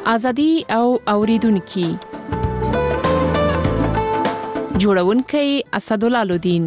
ازادي او اوریدونکو جوړونکي اسدالله الدین.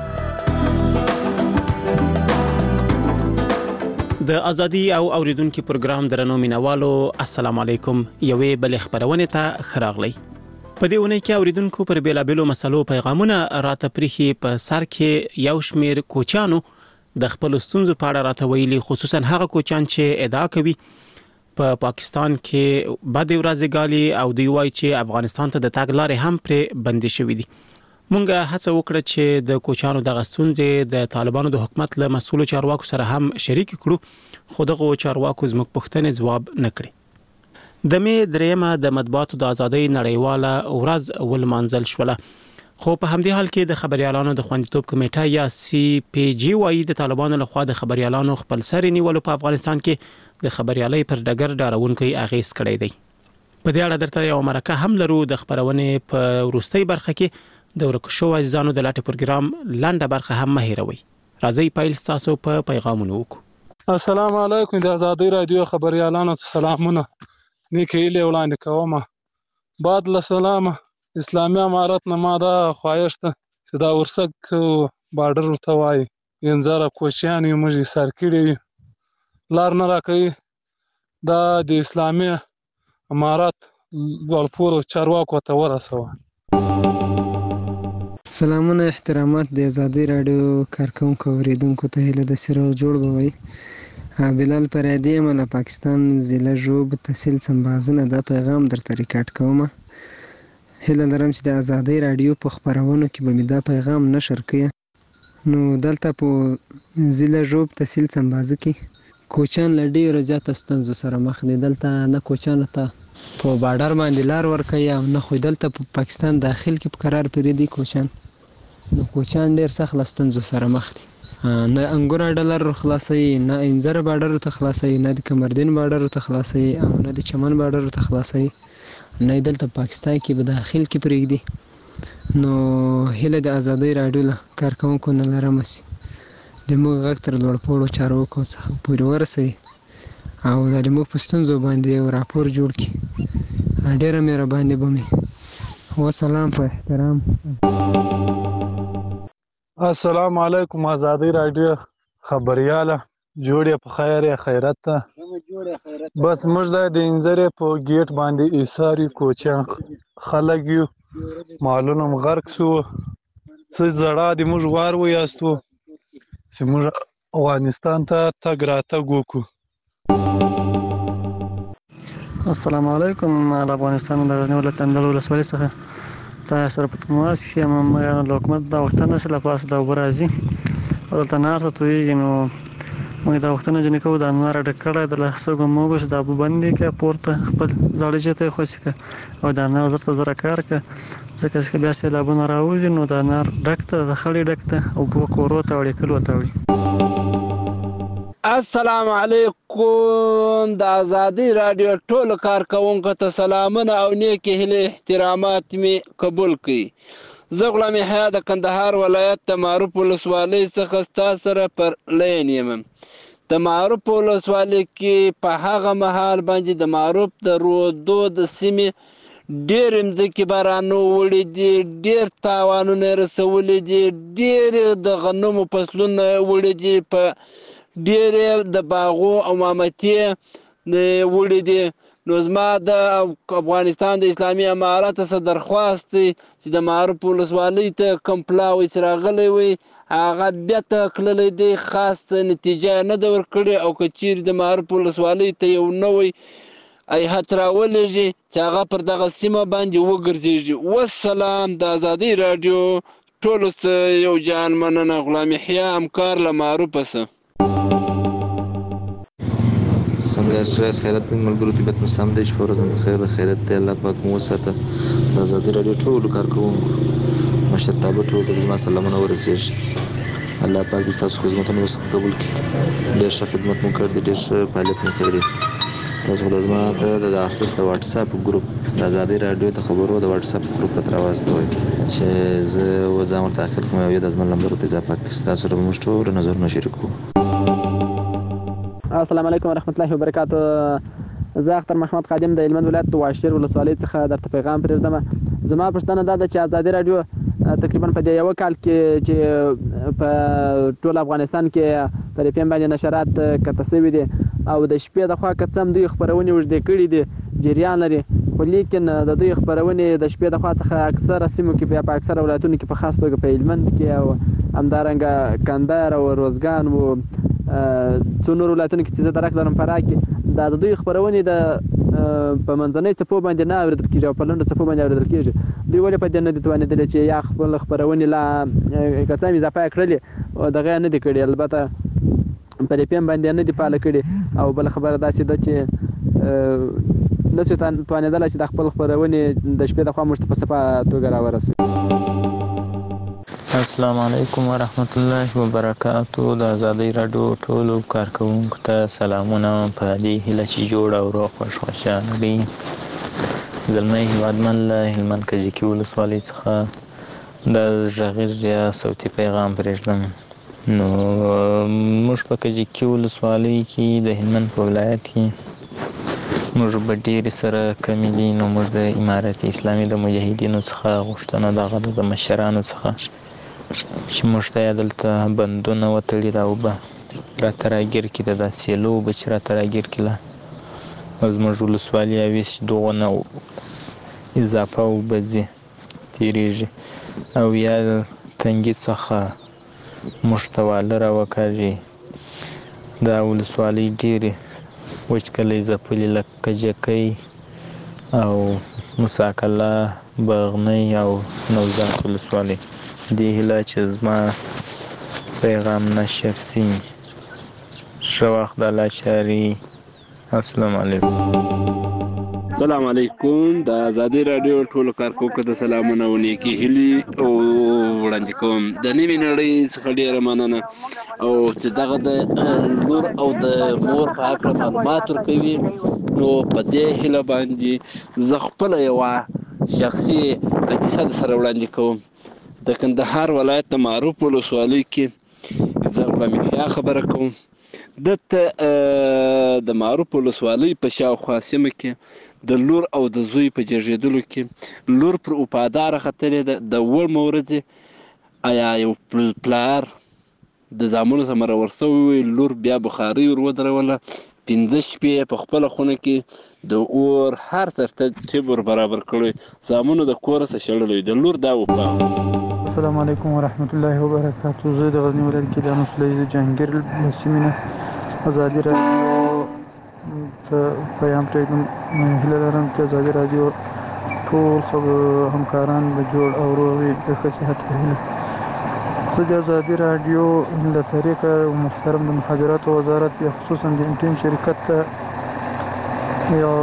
د ازادي او اوریدونکو پروګرام درنو مینوالو السلام علیکم. یوې بل خبرونه ته خراغلی. په دې ونه کې اوریدونکو پر بیلابلو مسلو پیغامونه راته پریخي په سر کې یو شمیر کوچانو د خپل ستونزو په اړه راته ویلي، خصوصا هغه کوچان چې ادعا کوي په پاکستان کې بد ورځې غالي او دوی وایي چې افغانستان ته د تګ لارې هم پرې بندي شوې دي. مونږه هڅه وکړه چې د کوچانو د غستونځې د طالبانو د حکومت له مسؤلو چارواکو سره هم شریک کړو، خو دغه چارواکو زموږ پوښتنې جواب نکړي. د مې دریمه د مطبوعاتو د ازادۍ نړیواله ورځ ولمانځل شوله، خو په همدې حال کې د خبريالانو د خوندیتوب کمیټه یا سی پی جی وايي د طالبانو لخوا د خبريالانو خپل سر نیولو په افغانستان کې د خبريالۍ پر ډګر ډاروونکي اغیز کړی دی. په دې اړه درته یو مرکه هم لرو. د خبرونه په وروستۍ برخه کې د ورکشو عزیزانو د لاټ پروګرام لنډه برخه هم مهیروي. راځي پایل تاسو په پیغامونو وکړو. السلام علیکم. د ازادي رادیو خبريالانو ته سلامونه. نیکه له وړاندې کومه بعد له سلام اسلامي امارت نه ما دا خوایشته چې دا ورسک بارډر ته وای ینځره کوچیان یو موږ سر کړی لار نه راکې دا د اسلامي امارت ولپور چارواکو ته ورسوه. سلامونه احترامات د ازادي رادیو کارکونکو اوریدونکو ته هیله د سره جوړ بوي. بلال پرادی من پاکستان ضلع جوب تحصیل سمبازنه دا پیغام درته ریکارډ کوم. هیله لرم چې د ازادي رادیو په خبرونو کې به مې دا پیغام نشر کړي. نو دلته په ضلع جوب تحصیل سمبازه کې کوچان لډي رضایت ستونزو سره مخ دي. دلته نه کوچان ته په بارډر باندې لار ورکوي او نه خو دلته په پاکستان داخل کې په قرار پرې دي کوچان. نو کوچان ډیر سخت ستونزو سره مخ دي. نه انګور ډالر خلاصي، نه انځر بارډر ته خلاصي، نه د کمردین بارډر ته خلاصي او نه د چمن بارډر ته خلاصي، نه دلته پاکستان کې به داخل کې پرېږدي. نو هله د ازادۍ رادیو له کارکونکو نه لرم سي د موږ غږ تر لوړ پوړو چارواکو څخه پورې ورسوي او د موږ په ستونزو باندې یو راپور جوړ کړي. ډیره مهرباني به مې وسلام په احترام. السلام علیکم ازادي رادیو خبرياله جوړه په خیر خیرت ته بس موږ د انځره په گیټ باندې ایثاری کوچان خلک یو معلوم غرق سو څه زړه د موږ وار و یاستو چې موږ افغانستان ته تګ راتګ وکړو. السلام علیکم. افغانستان د غزنی ولایت اندړ ولسوالۍ څخه تاسو سره په تماس کې یم. موږ حکومت دا وختونه چې لا پاس د برازي ولته نار ته تویږي. نو موږ دا وختونه جن کوو د نار ډکړه د لاسو موږ د ابو باندې کې پورته خپل ځړې جته خوښه او دا نار درته زره کار ک ځکه چې بیا سه لابونه راوځي نو دا نار ډکته د خړې ډکته او په کورو ته وړي کلو ته وړي. السلام علیکم. د ازادي رادیو ټول کارکونکو ته سلامونه او نیک هیله احترامات می قبول کړئ. زه غلام یحیی د کندهار ولایت د معروف ولسوالۍ څخه تاسو سره پر لین یم. د معروف ولسوالۍ کې په هغه مهال باندې د معروف د رودو د سیمې ډېر مځکې بارانو وړي دي، ډېر تاوانونه رسولي دي، ډېر د غنمو فصلونه وړي دي، په ډېر د باغو او مامتې وړي دي. نو زما د افغانستان د اسلامي امارت څخه درخواست دی چې د معروف ولسوالۍ ته کوم پلاوی چې راغلی وي هغه بیرته کړلی دی، خاص نتیجه نه ده ورکړې او که چیرې د معروف ولسوالۍ ته یو نوی هیات راولېږي چې هغه پر دغه سیمه باندې وګرځېږي. والسلام. د ازادۍ رادیو ټولو ته یو جان مننه. غلام یحیی همکار له معروفه څخه. څنګه استراس خیرت په ملګرو طبيعت مسام دی چې ورځم خیر خیرت ته الله پاک مو وساته. د ازادي رادیو ټول کارکونکو مشرتابه ټول ته زما سلامونه ورسیږي. الله پاک دې تاسو خدمتونه وسه قبول کړي. ډېر ښه خدمت مو کړی دی، ډېر ښه فعالیت مو کړی دی. تاسو د زما ته د اساس د واتس اپ ګروپ د ازادي رادیو د خبرو د واتس اپ ګروپ ته راوستوي چې زه و ځم داخل کوم یو د زما نمبر ته اضافه کړئ. تاسو سره موږ ټول نظرونه شریکو. السلام علیکم ورحمت الله وبرکاته. زه اختر محمد خادم د هلمند ولایت د واشیر ولسوالۍ څخه درته پیغام پرېږدم. زما پوښتنه دا ده چې ازادي راډیو تقریبا په دې یوه کال کې چې په ټول افغانستان کې پر اف ام باندې نشرات کته شوي دي او د شپې د خوا که څه هم دوی خپرونې اوږدې کړي دي جریان لري، خو لیکن د دوی خپرونې د شپې د خوا څخه اکثره سیمو کې په اکثره ولایتونو کې په خاص توګه په هلمند کې او همدارنګه کندهار او روزګان او څو نور ولایتونو کې چې زه درک لرم فراه کې دا د دوی خپرونې د په منځنۍ څپو باندې نه اورېدل کېږي او په لنډو څپو باندې اورېدل کېږي. دوی ولې په دې نه دي توانېدلي چې یا خپل خپرونې لا که څه هم اضافه یې کړلې دغه یې نه دي کړي، البته پر اف ام باندې نه دي فعاله کړي. او بله خبره داسې ده چې نشي توانېدلی چې د خپل خپرونې د شپې د خوا موږ ته په صفه توګه راورسوي. السلام علیکم ورحمت الله وبرکاتو. د ازادۍ راډیو ټولو کارکوونکو ته سلامونه په دې هیله چې جوړ او روغ خوشحاله وي. زلمی هیوادمن له هلمند کجکي ولسوالۍ څخه د غږیز یا صوتي پیغام پرېږدم. نو موږ په کجکي ولسوالۍ کې د هلمند په ولایت کې موږ به ډېرې سره کمې دي. نو موږ د امارت اسلامي د مجاهدینو څخه غوښتنه دغه د مشرانو څخه چې موږ ته یې دلته بندونه وتړي دا اوبه راته راګیر کړي، د دا سیلو اوبه چې راته راګیر کړي او زموږ ولسوالي اویس دغونه اضافه اوبه ځي تېرېږي او یا تنګي څخه موږ ته واله راوکاږي. دا ولسوالۍ ډېرې وچکالۍ ځپلي لکه کجکی او مساکله، بغنۍ او نوزاد ولسوالۍ. دې هیله چې زما پیغام نشر سي. ښه وخت د الله چاري. السلام علیکم. السلام علیکم. د ازادي راډیو ټولو کارکوونکو ته سلامونه او نیکې هیلې وړاندې کوم. د نوې نړۍ څخه ډېره مننه او چې دغه د لور او د مور په هکله معلومات ورکوي. نو په دې هیله باندې زه خپله یوه شخصي کیسه درسره وړاندې کوم. د کندهار ولایت د معروف ولسوالۍ کې زه غلام یحیی خبره کوم. دلته د معروف ولسوالۍ په شاوخوا سیمه کې د لور او د زوی په جږېدلو کې لور پر وفاداره ختلې ده. د وړمه ورځې آیا یو پلار د زامنو سره مرور شوی وي، لور بیا بخارۍ ور ودروله، 15 شپې په خپله خونه کې د اور هر ترتیب ور برابر کړی، زامنو د کوره څخه شړلی د لور دا وفا. السلام علیکم ورحمت الله وبرکاتو. زه د غزني ولایت کې د مسلې جهانګیر له سیمې نه ازادي راډیو ته پیغام پرېږدم. هیله لرم چې ازادي راډیو ټول همکاران به جوړ او روغ وي د ښه صحت په هیله. زه د ازادي راډیو له طریقه محترم د مخابراتو وزارت یا خصوصا د انټین شرکت ته یو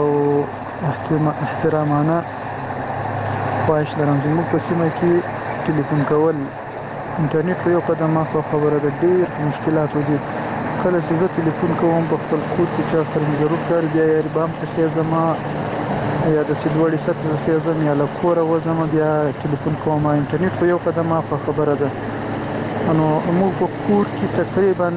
احترامانه خواهش لرم. زموږ په سیمه کې ټلیفون کول انټرنیټ په یو قدم مخه خبره ده، ډېر مشکلاتو دي. کله چې زه ټلیفون کوم په خپل کور کې چا سره مې ضرور کار بیا یا بام څخه زما یا د سیدوړي سطح څخه زم یا له کوره وځم بیا ټلیفون کوم. انټرنیټ په یو قدم مخه خبره ده. نو موږ په کور کې تقریبا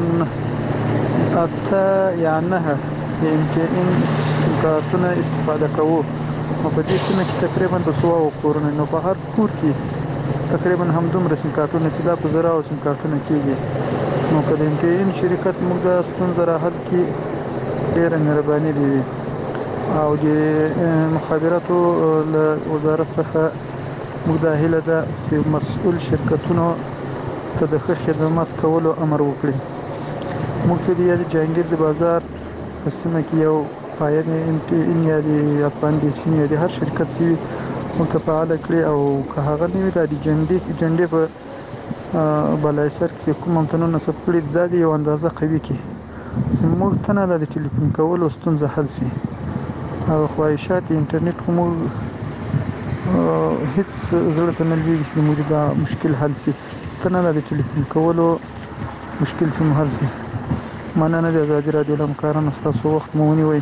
8 یا 9 MTN کارتونه استفاده کوو. نو په دې سیمه کې تقریبا 200 کورونه، نو په هر کور کې تقریبا همدومره سیم کارتونه چې دا په زره او سیم کارتونه کېږي. نو که د MTN شرکت موږ د ستونزه راحل کړي ډېره مهرباني به وي. او د مخابراتو له وزارت څخه موږ دا هیله ده چې مسؤل شرکتونو ته د ښه خدمات کولو امر وکړي. موږ ته د جهانګیر د بازار په سیمه کې یو پایه د MTN یا د افغان بیسین یا د هر شرکت چې موږ ته فعاله کړي او که هغه نه وي دا د جنډې په بالای سر کې کوم امتنونه نصب کړي دا د یو اندازه قوي کړي چې موږ ته نه د ټلیفون کولو ستونزه حل شي. او خواهشات انټرنیټ خو موږ هیڅ زړه ته نه لوېږي چې موږ دا مشکل حل شي. ته نه د ټلیفون کولو مشکل سم حل شي. مننه د ازادي راډیو له همکارانو، ستاسو وخت مو ونیوی.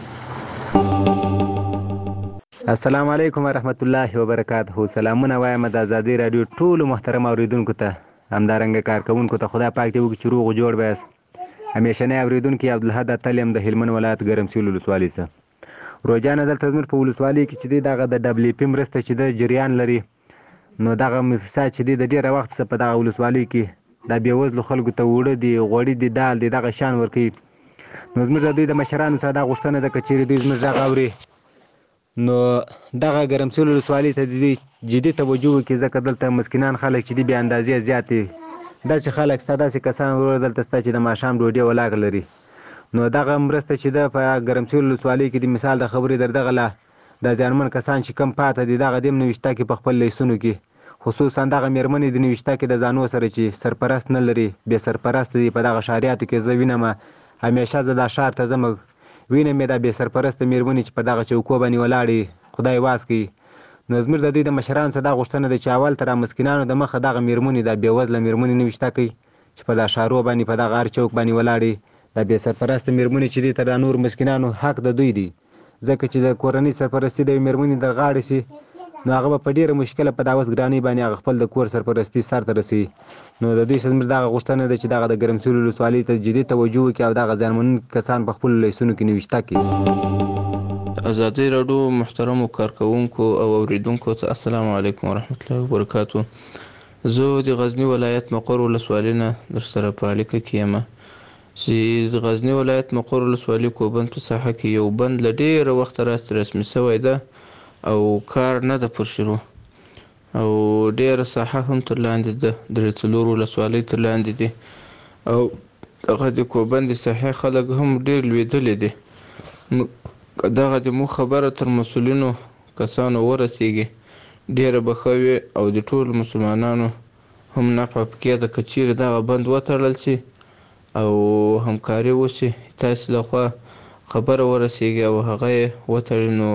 السلام علیکم ورحمت الله وبرکاته. سلامونه وایم د ازادي راډیو ټولو محترم اوریدونکو ته، همدارنګه کارکوونکو ته. خدای پاک دې وکړي چې روغ جوړ به یاست. همیشنی اوریدونکی عبدالحد اتل یم د هلمند ولایت ګرمسیر ولسوالۍ څخه. روجانه دلته زموږ په ولسوالۍ کې چې دی دغه د WFP مرسته چې د جریان لري نو دغه موسسه چې دی د ډېره وخت څخه په دغه ولسوالۍ کې دا بېوزلو خلکو ته اوړه دي غوړي دي دال دي دغه شیان ورکوي نو زموږ د دوی د مشرانو څخه دا غوښتنه ده که چیرې دوی زموږ غږ اوري نو دغه ګرمسیر ولسوالۍ ته د دوی جدي توجه وکړي ځکه دلته مسکینان خلک چې دي بې اندازې زیات دي داسې خلک شته داسې کسان وروره دلته شته چې د ماښام ډوډۍ ولاکه لري نو دغه مرسته چې ده په ګرمسیر ولسوالۍ کې د مثال د خبرې در دغه له د زیانمن کسان چې کم پاته دي دغه دې هم نوشته کې په خپل لیسونو کې خصوصا دغه میرمنې د نوشته کې د ځانو سره چې سرپرست نه لري بې سرپرسته دي په دغه ښاریاتو کې زه وینم همیشه زه دا ښار ته ځم وینم یې دا بې سرپرسته میرمنې چې په دغه چوکو باندې ولاړې خدای واس کوي نو زموږ د دوی د مشرانو څخه دا غوښتنه ده چې اول ته را مسکینانو د مخه دغه میرمنې دا بېوزله میرمنې نوشته کوي چې په دا ښارو باندې په دغه هر چوک باندې ولاړې دا بې سرپرسته میرمنې چې دي تر دا نور مسکینانو حق د دوی دی ځکه چې د کورنۍ سرپرستي د یوې میرمنې در غاړې شي نو هغه به په ډېره مشکله په دا اوس ګرانۍ باندې هغه خپل د کور سرپرستي سرته رسوي نو د دوی څخه زموږ دغه غوښتنه ده چې دغه د ګرمسیر ولسوالۍ ته جدي توجه وکړي او دغه زیانمنونکي کسان په خپلو لیسونو کې نوشته کړي ازادي راډیو محترمو کارکوونکو او اوریدونکو ته السلام علیکم ورحمت الله وبرکاتو زه د غزني ولایت مقر ولسوالۍ نه در سره په اړیکه کې یم چې د غزني ولایت مقر ولسوالۍ کوبند په ساحه کې یو بند له ډېره وخته راستې رسمي شوی ده او کار نه ده پر شروع او ډېره ساحه هم تر لاندې ده درې څلور ولسوالۍ تر لاندې دي او دغه د کوبند د ساحې خلک هم ډېر لوېدلي دي دغه د مو خبره تر مسؤلینو کسانو ورسیږي ډېره به ښه وي او د ټولو مسلمانانو هم نفع پکې ده که چیرې دغه بند وتړل شي او همکاري وشي تاسې لخوا خبره ورسیږي او هغه یې وتړي نو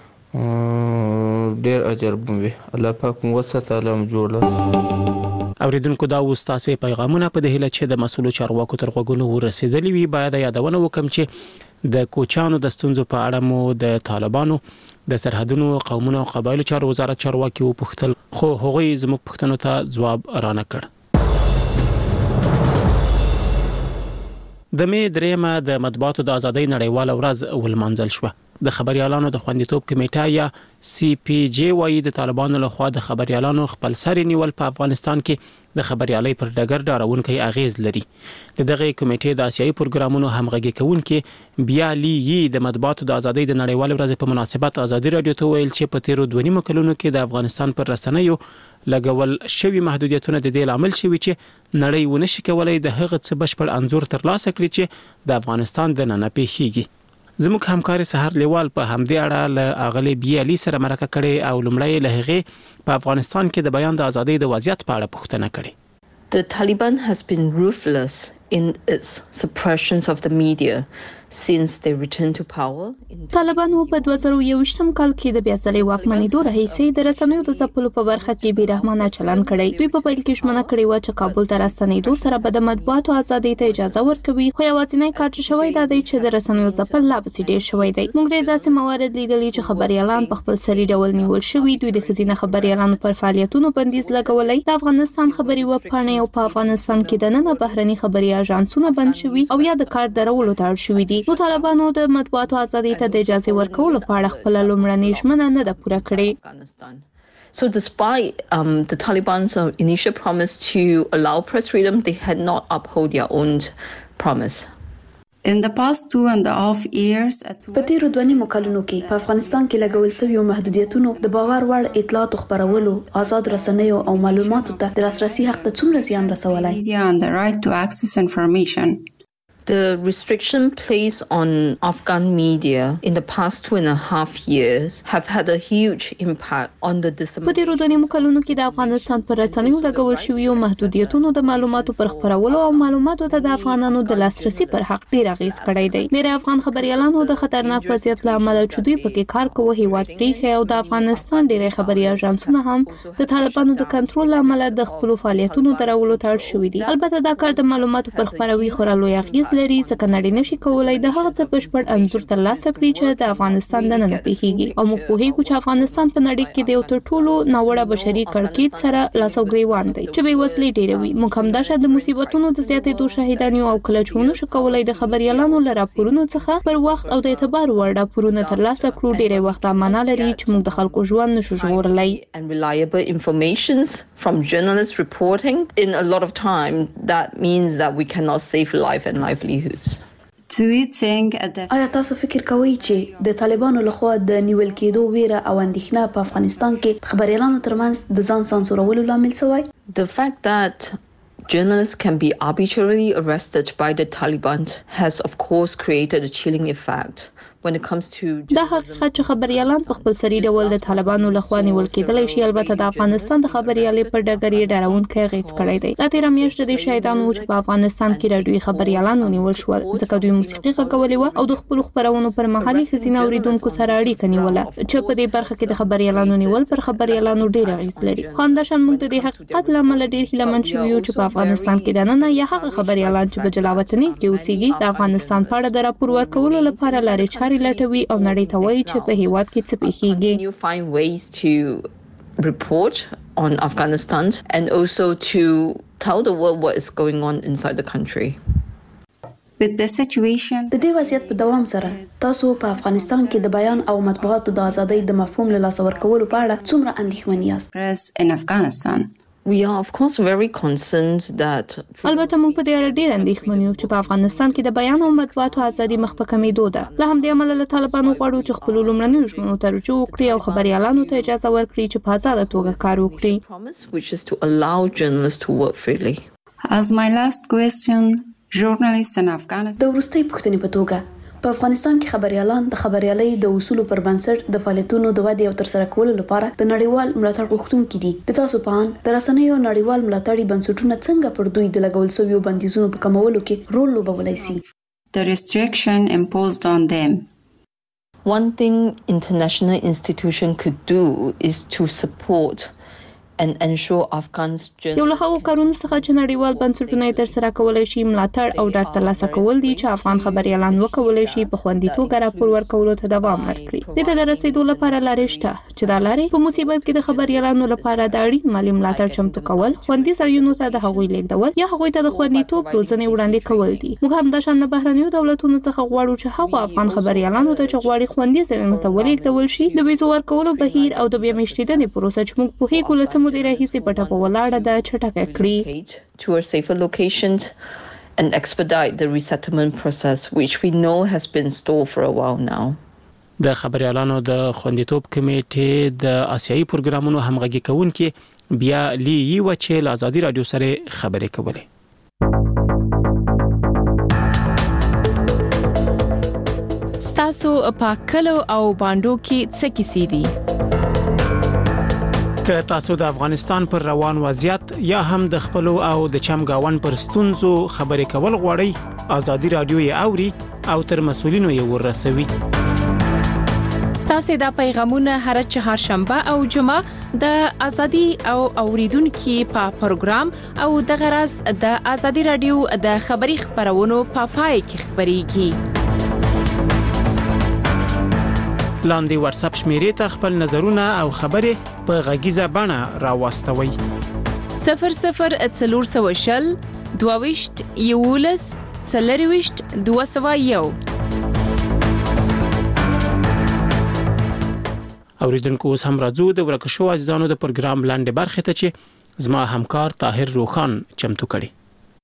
ډېر اجر به وي الله پاک مو وساته الله مو جوړ اوریدونکو دا اوس تاسې پیغامونه په دې هیله چې د مسؤلو چارواکو تر غوږونو ورسېدلي وي باید یادونه وکړم چې د کوچیانو د ستونزو په اړه مو د طالبانو د سرحدونو قومونو او قبایلو چارو وزارت چارواکي وپوښتل خو هغوی زموږ پوښتنو ته ځواب رانه کړ د مې 3 د مطبوعاتو د ازادۍ نړیواله ورځ ولمانځل شوه د خبريالانو د خوندیتوب کمیټه یا CPJ وايي د طالبانو لخوا د خبريالانو خپل سر نیول په افغانستان کې د خبريالۍ پر ډګر ډارونکي اغیز لري دغه کمیټې د آسیایي پروګرامونو همغږي کوونکې بیا لی د مطبوعاتو د ازادۍ د نړیواله ورځ په مناسبت ازادي رادیو ته ویل چې په تیرو 2.5 کلونو کې د افغانستان پر رسنیو لګول شوی محدودیتونه د دې عامل شوی چې نړۍ ونشي کولای د هغه څه بشپړ انزور ترلاسه کړي چې د افغانستان د نن پیښیږي زموږ همکار سحر لیوال په همدې اړه له اغلی بیالي سره مرکه کړې او لمړی له هغه په افغانستان کې د بیان د ازادۍ د وضعیت په اړه پوښتنه کړې The Taliban has been ruthless in its suppressions of the media since they returned to power. طالبانو په 2021م کال کې د بیا ځلې واکمنېدو راهیسې د رسنیو د ځپلو په برخه کې بیرحمانه چلن کړی دوی په پیل کې ژمنه کړې و چې کابل ته راستنېدو سره به د مطبوعاتو ازادۍ ته اجازه ورکوي خو یوازینی کار چې شوی دا دی چې د رسنیو ځپل لا پسې ډېر شوی دی موږ ډېر داسې موارد لیدلي چې خبريالان په خپل سري ډول نیول شوي دوی د ښځینه خبريالانو پر فعالیتونو بندیز لګولی د افغانستان خبري وبپاڼې او په افغانستان کې د نن بهرني خبري اژانسونه بند شوي او یا د کار درولو ته اړ شوي دي نو طالبانو د مطبوعاتو ازادۍ ته د اجازه ورکولو په اړه خپل لومړنۍ ژمنه نه ده پوره کړې So despite the Taliban's initial promise to allow press freedom, they had not upheld their own promise. In the past 2.5 years په تیرو 2.5 کلونو کې په افغانستان کې لګول شوی محدودیتونو د باور وړ اطلاعات خبرولو آزاد رسنیو او معلوماتو ته د لاسرسي حق ته څومره زیان رسولای and the right to access information. The restriction placed on Afghan media in the past 2.5 years have had a huge impact on the dissemination. په تیرو 2.5 کلونو کې د افغانستان پر رسنیو لګول شوی محدودیتونو د معلوماتو پر خبرولو او معلوماتو ته د افغانانو د لاسرسي پر حق ډیر اغیز کړی دی. ډیر افغان خبريالانو د خطرناک وضعیت له امله چې دوی پکې کار کوي هیواد پریښی او د افغانستان ډیری خبري اژانسونه هم د طالبانو د کنټرول له امله د خپل فعالیتونو درولو ته اړ شوي دي. البته دا کار د معلوماتو پر خبروي خورا لوی اغیز لري ځکه نړۍ نشي کولای د هغه څه بشپړ انځور ترلاسه کړي چې د افغانستان دننه پیښیږي او موږ پوهیږو چې افغانستان په نړۍ کې د یو تر ټولو ناوړه بشري کړکېچ سره لاس او ګریوان دی چې بې وسلې ډېروي. موږ همداشان د مصیبتونو د زیاتېدو شاهدان یو او کله چې ونشو کولای د خبریالانو له راپورونو څخه پر وخت او د اعتبار وړ راپورونه ترلاسه کړو ډېری وخت معنا لري چې موږ د خلکو ژوند نشو ژغورلی. And reliable informations from journalist reporting in a lot of time that means that we cannot save life and livelihoods. آیا تاسو فکر کوئ چې د طالبانو لخوا د نیول کېدو ویره او اندېښنه په افغانستان کې خبریالانو ترمنځ د ځان سانسورولو لامل شوی؟ The fact that journalists can be arbitrarily arrested by the Taliban has of course created a chilling effect. When it comes to دا حقیقت چې خبریالان په خپل سری ډول د طالبانو لخوا نیول کېدلی شي البته د افغانستان د خبریالۍ پر ډګر یې ډارونکی اغېز کړی دی. دا تېره میاشت د شاهدانو چې په افغانستان کې راډیوي خبریالان ونیول شول ځکه دوی موسیقي غږولې وه او د خپلو خپرونو پر مهال یې ښځینه اورېدونکو سره اړیکه نیوله چې په دې برخه کې د خبریالانو نیول پر خبریالانو ډېر اغېز لري. خو همداشان موږ د دې حقیقت له امله ډېر هیلهمن شوي یو چې په افغانستان کې دننه یا هغه خبریالان چې په جلاوطنۍ کې اوسېږي د افغانستان په اړه د راپور ورکولو لپاره لارې چارې لټوي او you find ways to report on Afghanistan and also to tell the world what is going on inside the country. د دې وضعیت په دوام سره تاسو په افغانستان کې د بیان او مطبوعاتو د ازادۍ د مفهوم له لاسه ورکولو په اړه څومره اندېښمن یاست؟ We are of course very concerned that البته موږ په دې اړه ډېر اندېښمن یو چې په افغانستان کې د بیان او مطبوعاتو ازادي مخ په کمېدو ده. له همدې امله له طالبانو غواړو چې خپلو لومړنیو ژمنو ته رجوع وکړي او خبریالانو ته اجازه ورکړي چې په ازاده توګه کار وکړي. which is to allow journalists to work freely. As my last question, journalists in Afghanistan. د وروستۍ پوښتنې په توګه په افغانستان کې خبریالان د خبریالۍ د اصولو پر بنسټ د فعالیتونو د ودې او ترسره کولو لپاره د نړیوال ملاتړ غوښتونکي دي. د تاسو په اند د رسنیو نړیوال ملاتړي بنسټونه څنګه پر دوی د لګول شویو بندیزونو په کمولو کې رول لوبولی شي؟ The restriction imposed on them. One thing international institution could do is to support and ensure Afghans یو له هغو کارونو څخه چې نړیوال بنسټونه یې ترسره کولی شي ملاتړ او ډاډ ترلاسه کول دي چې افغان خبریالان وکولی شي په خوندي توګه راپور ورکولو ته دوام ورکړي. دې ته د رسېدو لپاره لارې شته چې دا لارې په مصیبت کې د خبریالانو لپاره د اړین مالي ملاتړ چمتو کول، خوندي ځایونو ته د هغوی لیږدول یا هغوی ته د خوندیتوب روزنې وړاندې کول دي. موږ همداشان د بهرنیو دولتونو څخه غواړو چې هغو افغان خبریالانو ته چې غواړي خوندي ځایونو ته ولېږدول شي د ویزو ورکولو بهیر او د بیا میشتېدنې پروسه چې موږ پوهېږو له څه مودې راهیسې په ټپه ولاړه ده چټکه کړي. towards safer locations and expedite the resettlement process which we know has been stalled for a while now. د خبریالانو د خوندیتوب کمیټې د آسیایي پروګرامونو همغږي کوونکې بیا لی یو چې له ازادي رادیو سره خبرې کولې. ستاسو په کلو او باندو کې څه کیسې دي؟ که تاسو د افغانستان پر روان وضعیت یا هم د خپلو او د چمګاون پر ستونزو خبرې کول غواړئ ازادي رادیو یې اوري او تر مسؤلینو یې ورسوي. ستاسو د پیغامونه هر چهارشنبه او جمعه د ازادي او اوریدونکو په پروګرام او د غرض د ازادي رادیو د خبري خبرونو په پای کې خبريږي. لاندې واتس اپ شمیرې ته خپل نظرونه او خبرې په غږیزه بڼه راوستوي. 0040 22 یولس 40 201. اوریدونکو اوس هم راځو د ورکشو عزیزانو د پروګرام لاندې برخه ته چې زما همکار طاهر روخان چمتو کړي.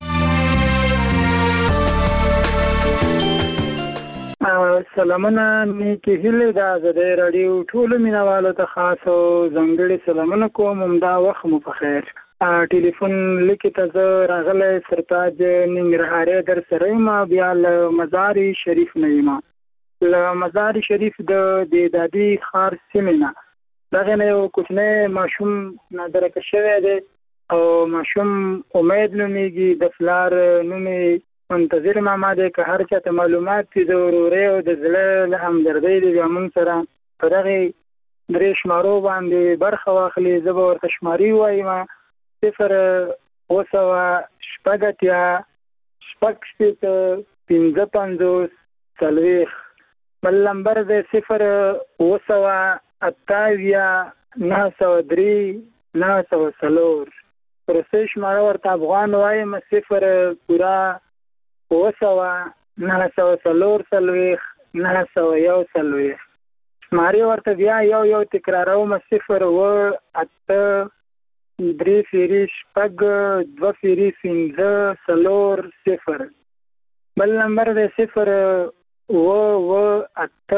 سلامونه نیکی هیله د ازادي رادیو ټول مینوالو ته خاص او ځانګړي سلامونه کوم. همدا وخت مو په خیر. ټلیفون لیکي ته زه راغلی سرتاج ننګرهاري در سره یم، بیا له مزار شریف نه یم. له مزار شریف د دادی خار سیمې نه دغه نه یو کوچنی ماشوم نادرکه شوی دی او ماشوم امید نومیږي، د فلار نومې منتظر ماما دی. که هر چاته معلومات دي د ورورۍ او د زړه له همدردۍ دی بیا موږ سره په دغې 3 شمارو باندې برخه واخلي. زه به ورته شماري ووایم 0 9 6 8 6 9 55 40. بل نمبر دی 0 903 پروسه شماره ورته افغان وایم 0 پورا 904 901 شمارې ورته بیا یو تکراروم 0 8 3 فیریش پګ 2 فیری 5 بل نمبر دی 0 8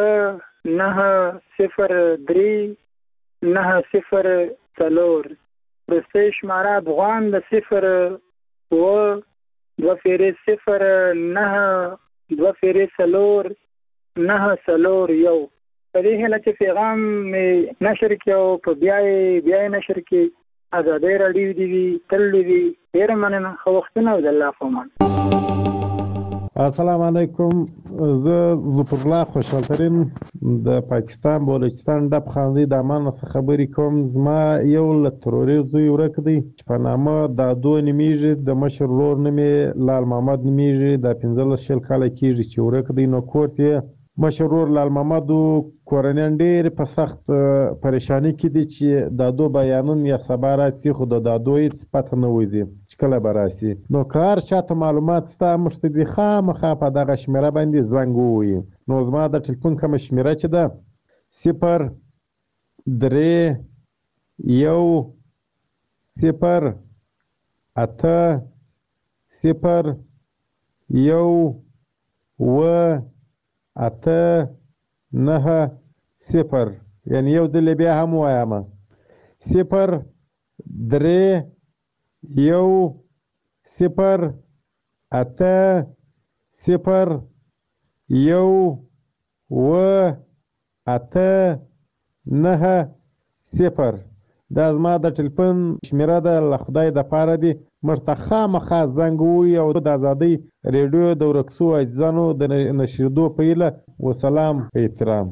9 0 3 پروسه شماره افغان د 0 2 فیری 0 9 2 فیری 4 9 په دې هله چې پیغام نشر کې او په بیا نشر کې ازادي راډیو دی تل دی ډیر مننه خو وختونه او د الله فمان. السلام علیکم. زه ظفر الله خوشحال ترین د پاکستان بلوچستان ډب خاندي د امان څخه خبرې کوم. زما یو له تروري زوی ورک دی چې په نامه دادو نومیږي، د مشر ورور نوم یې لال محمد نومیږي. د 15 کاله کېږي چې ورک دی. نو کور یې مشر ورور لال محمد کورنیان ډېر په سخت پریشانی کې دي چې دادو بیانون یا سبا راسي، خو د دادو هېڅ پته نه وځي چې کله به راسي. نو که هر چاته معلومات شته موږ ته دې خامخا په دغه شمېره باندې زنګ ووهي. نو زما د ټلیفون کومه شمېره چې ده 0 3 1 0 8 0 1 8 9 0 یعنی یو ځل بیا هم وایم 0 3 1 0 8 0 1 8 9 0. دا زما د ټلیفون شمېره ده، له خدای د پاره دی موږ ته خامخا زنګ ووهي او د ازادۍ ریډیو د ورک شوو عزیزانو د نشریدو په هیله وسلام په احترام.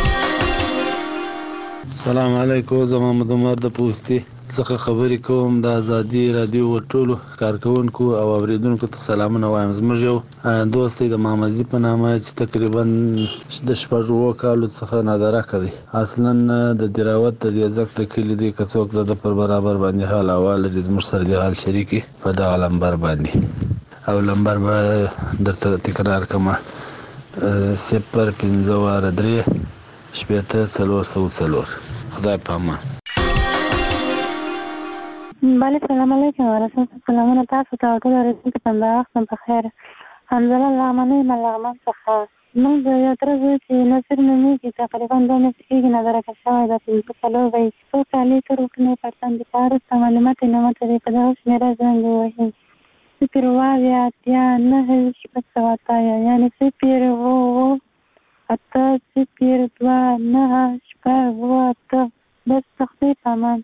السلام علیکم. زه محمد عمر د پوستي څخه خبرې کوم. د ازادي راډیو ټولو کارکونکو او اوریدونکو ته سلامونه وایم. زموږ یو دوست دی د محمدزي په نامه چې تقریبا د 6 کالو څخه نادرکه دی. اصلا د دراوت د دیزک د کلي دی. که څوک د پر برابر باندې حال احوال لري زموږ سره د حال شریکي په دغه لمبر باندې، او لمبر به درته تکرار کړم 0 15 3 4 خدای په امان. بله سلام علیکم ورحمت سلامونه تاسو ته ټول اوریدونکو ته وخت په خیر. حمزله لغمنۍ لغمن څخه موږ یو تر چې نصر نومیږي تقریبا 2 میاشتې کېږي نظرکه شوی ده. 5 به څو کالې تر وکنې پرسن د پارسته معلومات نه مته دی په دغه شمېره زنګ ووهي 0 9 7 یعنی 0 8 0 2 9 8 بس تختی پامان.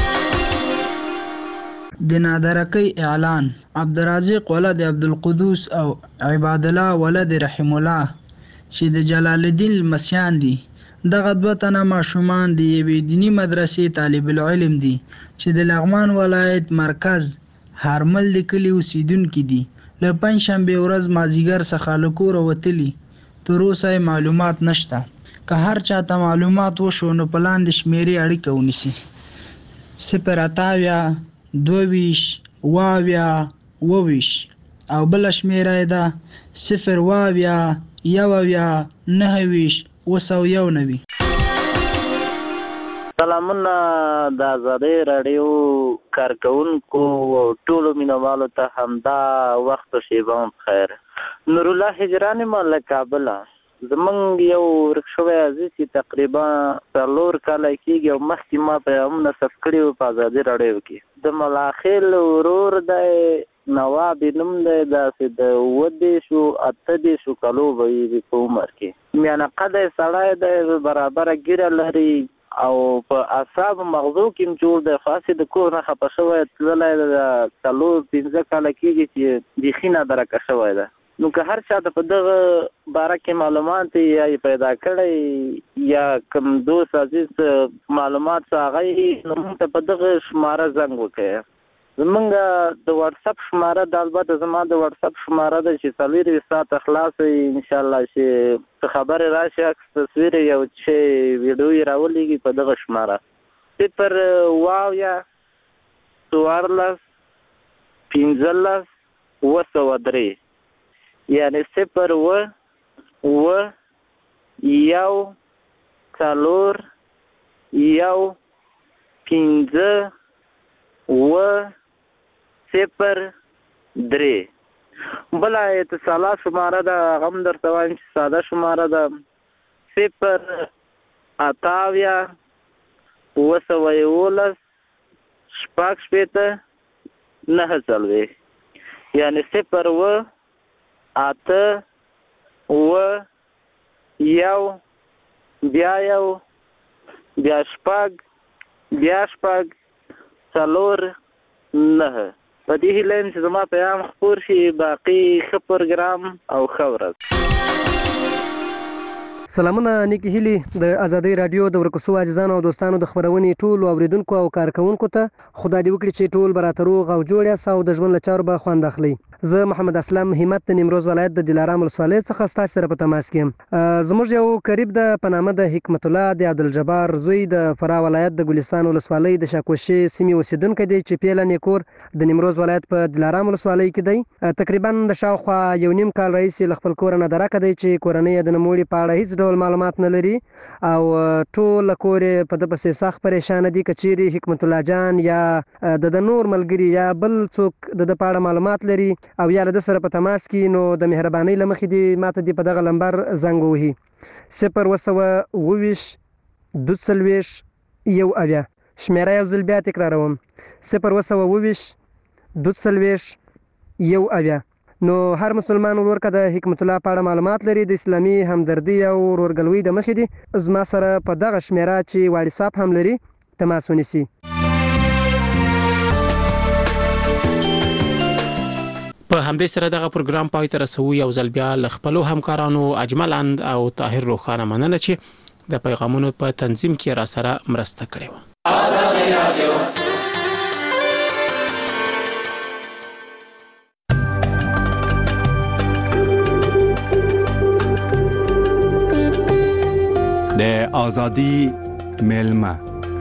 د نادرکۍ اعلان. عبدالرازق ولد عبدالقدوس او عباد الله ولد رحم الله چې د جلال الدین المسیان دي. دغه 2 تنه ماشومان د یوې دینی مدرسې طالب العلم دي چې د لغمان ولایت مرکز هرمل د کلي اوسیدونکي دي. له پنجشنبې ورځ مازدیګر څخه له کوره وتلي، تر اوسه معلومات نشته. که هر چاته معلومات وشو نو په لاندې شمېرې اړیکه ونیسي 0 22 22 او بل شمېره ده 0 19 سلامونه د ازادۍ راډیو کارکونکو او ټولو مینوالو ته همدا وخت شیبه خیر. نور الله هجرانی مال کابل. زمونږ یو ورک شوی عزیز چې تقریبا 4 کاله کېږي او مخکې ما پیغامونه ثبت کړي وو په ازادي راډیو کې. د ملاخیل ورور دی نواب نوم دی، داسې د 28 کالو به وي په عمر کې. میانه قده سړی دی، برابره ګیره لري او په اعصاب مغزو کې جوړ دی. خاصې د کور نه خفه شوی تللی د 4-15 کاله کېږي چې بیخي نادرکه شوی ده. نو که هر چا ته په دغه باره کې معلومات یا پیدا کړی یا کوم دوست عزیز معلومات څه هغه نو موږ ته په دغه شماره زنګ وکړئ زمونږ د واتس اپ شماره د البته زما د واتس اپ شماره د چې 24 ساعت خلاص ان شاء الله چې خبر راشي تصویر یو چې ویډیو راولېږي په دغه شماره 0 واویا 14 15 وسودري یعنی 0 و یو 4 یو 15 و 03 بل اتصالات شماره ده غم درته وایم چې ساده شماره ده 0 اتاویا 211 شپږ شپېته 9 یعنی 0 و 8 و یو بیا یو بیا شپږ بیا شپږ 4 9 په دې هیله چې زما پیغام خپور شي باقي ښه پروګرام او ښه ورځ. سلامونه نیکی هیلی د ازادۍ رادیو د ورکوسو عزیزانو او دوستانو د خبرونې ټول اوریدونکو او کارکونکو ته خدای دې وکړي چې ټول برابر روغ او جوړ یاست او د ژوند له چارو به خوند اخلي. زه محمد اسلم همت د نیمروز ولایت د دلارام ولسوالۍ څخه ستاسو سره په تماس کې یم. زموږ یو قریب د پنامه د حکمت الله د عبدالجبار زوی د فرا ولایت د ګلستان ولسوالۍ د شاکوشي سیمې اوسیدونکی دی چې پیله نیکور د نیمروز ولایت په دلارام ولسوالۍ کې دی. تقریبا د شاوخوا یو نیم کال راهیسې له خپل کوره نه درکه دی چې کورنۍ د نوموړي په اړه هیڅ ډول معلومات نه لري او ټول کور په د پسې سخت پریشان دي. کچيري حکمت الله جان یا د نور ملګری یا بل څوک د پاړه معلومات لري او یا د سره په تماس کې نو د مهرباني لمخې دی ماته دی په دغه نمبر زنګ وهي 0 22 یو اویا شمیره یو ځل بیا تکراروم 0 22 یو اویا. نو هر مسلمان ورور که د حکمت الله په اړه معلومات لري د اسلامي همدردي او ورورګلوي د مخې دی زما سره په دغه شمیره چې واتساپ هم لري تماس ونیسي. په همدې سره دغه پروګرام پای ته رسو یو ځل بیا ل خپل همکارانو اجمل اند او طاهر روخانه مننه چې د پیغامونو په تنظیم کې را سره مرسته کړې و. آزادۍ رادیو د ازادي میلمه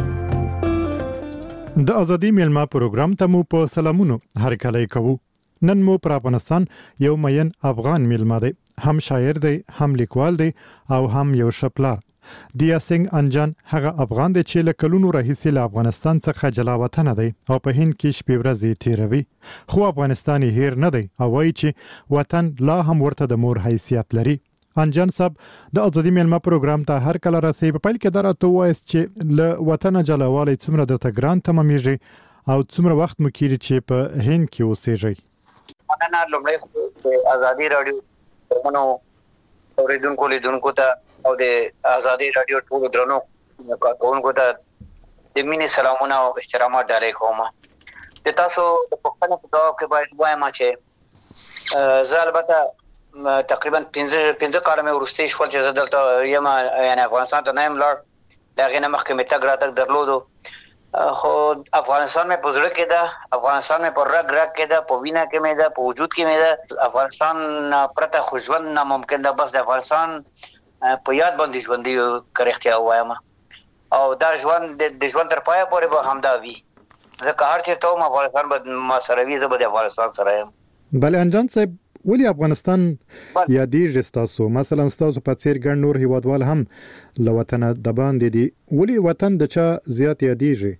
د ازادي میلمه پروګرام ته مو په سلامونو هر کله کوو. نن مو پر افغانستان یو مین افغان میلمه دی، هم شاعر دی، هم لیکوال دی او هم یو شپلار. دیا سنگ انجان هغه افغان دی چې له کلونو راهیسې له افغانستان څخه جلا وطن دی او په هند کې شپې ورځې تیروي، خو افغانستان هیر نه دی او وایي چې وطن لا هم ورته د مور حیثیت لري. انجان صاحب د ازادي میلمه پروګرام ته هر کله راسي. په پیل کې درته وایي چې له وطن جلاوالی څومره د تګران تمامېږي او څومره وخت مو کېږي چې په هند کې اوسېږئ. مننه لومړی د ازادي رادیو منو اوریدونکو لیدونکو ته او د ازادي رادیو ټول درنو کارکونکو ته د مینې سلامونه او احترامات ډالۍ کوم. د تاسو د پوښتنې په ځواب کې باید وایم چې زه البته تقریبا 15 کال مې ورسته شول چې زه دلته یم، یعنی افغانستان ته نه یم لاړ. د هغې نه مخکې مې تګ راتګ درلودو، خو افغانستان مې په زړه کې ده، افغانستان مې په رګ کې ده، په وینه کې مې ده، په وجود کې مې ده. افغانستان پرته خو ژوند ناممکن ده. بس د افغانستان په یاد باندې ژوندي که رښتیا ووایم او دا ژوند د ژوند تر پایه پورې به همدا وي. ځکه هر چېرته وم افغانستان به ما سره وي، زه به د افغانستان سره یم. بله انجان صاحب ولې افغانستان یادېږي ستاسو؟ مثلا ستاسو په څېر ګڼ نور هیوادوال هم له وطنه د باندې دي، ولې وطن د چا زیات یادېږي؟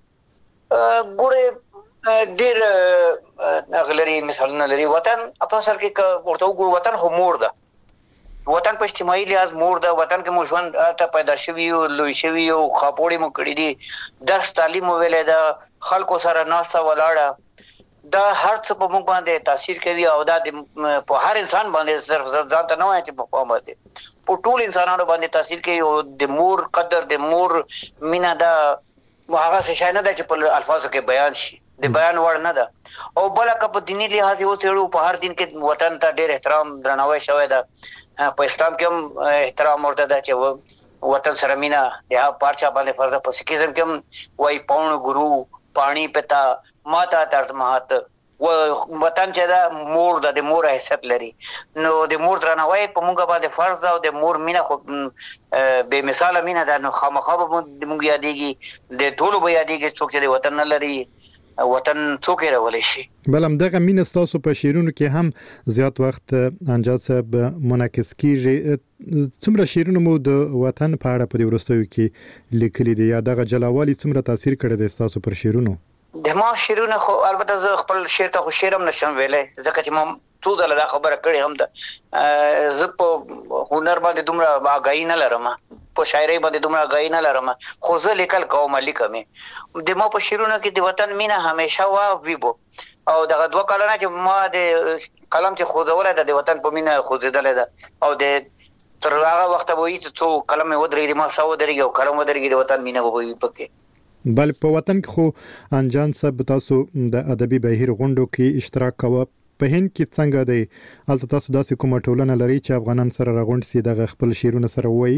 ګورې ډېر غلري مثالونه لري. وطن په اصل کې که ورته وګورو وطن خو مور ده. وطن په اجتماعي لحاظ مور ده. وطن کې مو ژوند ته پیدا شوي یو، لوی شوي یو، خاپوړې مو کړي دي، درس تعلیم مو ویلی ده، خلکو سره ناسته ولاړه، دا هر څه په موږ باندې تاثیر کوي او دا په هر انسان باندې صرف ځان ته نه وایم چې په باندې په ټول انسانانو باندې تاثیر کوي. او د مور قدر، د مور مینه دا هغه څه شی نه ده چې په الفاظو کې بیان شي، د بیان وړ نه ده. او بله که په دیني لحاظ یې وڅېړو، په هر دین کې وطن ته ډېر احترام درناوی شوی ده. په اسلام کې هم احترام ورته ده چې وطن سره مینه یا پارچا باندې فرض. په سکیزم کې هم وایي پاون ګرو پانی پتا ماته ترجمهات و وطن چې دا مور د مور حیثیت لري نو د مور درناوی په موږ باندې فرض او د مور مینه خو به مثال مینه ده نو خامخا به موږ یادېږي د ټولو به یادېږي څوک چې د وطن نه لري وطن څوک یې راولی شي. بل همدغه مینه ستاسو په شعرونو کې هم زیات وخت انجاد صاحب منعکس کیږي. څومره شعرونه مو د وطن په اړه په دې وروستیو کې لیکلي دي یا دغه جلاوالي څومره تاثیر کړی دی ستاسو پر شعرونو؟ د ما شعرونه خو البته زه خپل شعر ته خو شعر هم نشم ویلی ځکه چې ما څو ځله دا خبره کړې هم ده. زه په هنر باندې دومره آګاهي نه لرم، په شاعرۍ باندې دومره آګاهي نه لرم، خو زه لیکل کوم لیکم. د ما په شعرونو کې د وطن مینه همیشه وي بو او دغه 2 کلونه چې ما د قلم چې خوځولی ده د وطن په مینه خوځېدلی ده او د تر هغه وخته به وي چې څو قلم مې ودرېږي ما ساه ودرېږي او قلم ودرېږي د وطن مینه به وي پکې. بل په وطن کې خو انجان صاحب تاسو د ادبي بهیر غونډو کې اشتراک کوه. په هند کې څنګه دی؟ البته تاسو داسې کومه ټولنه لري چې افغانان سره راغونډ سي دغه خپل شعرونه سره وایي؟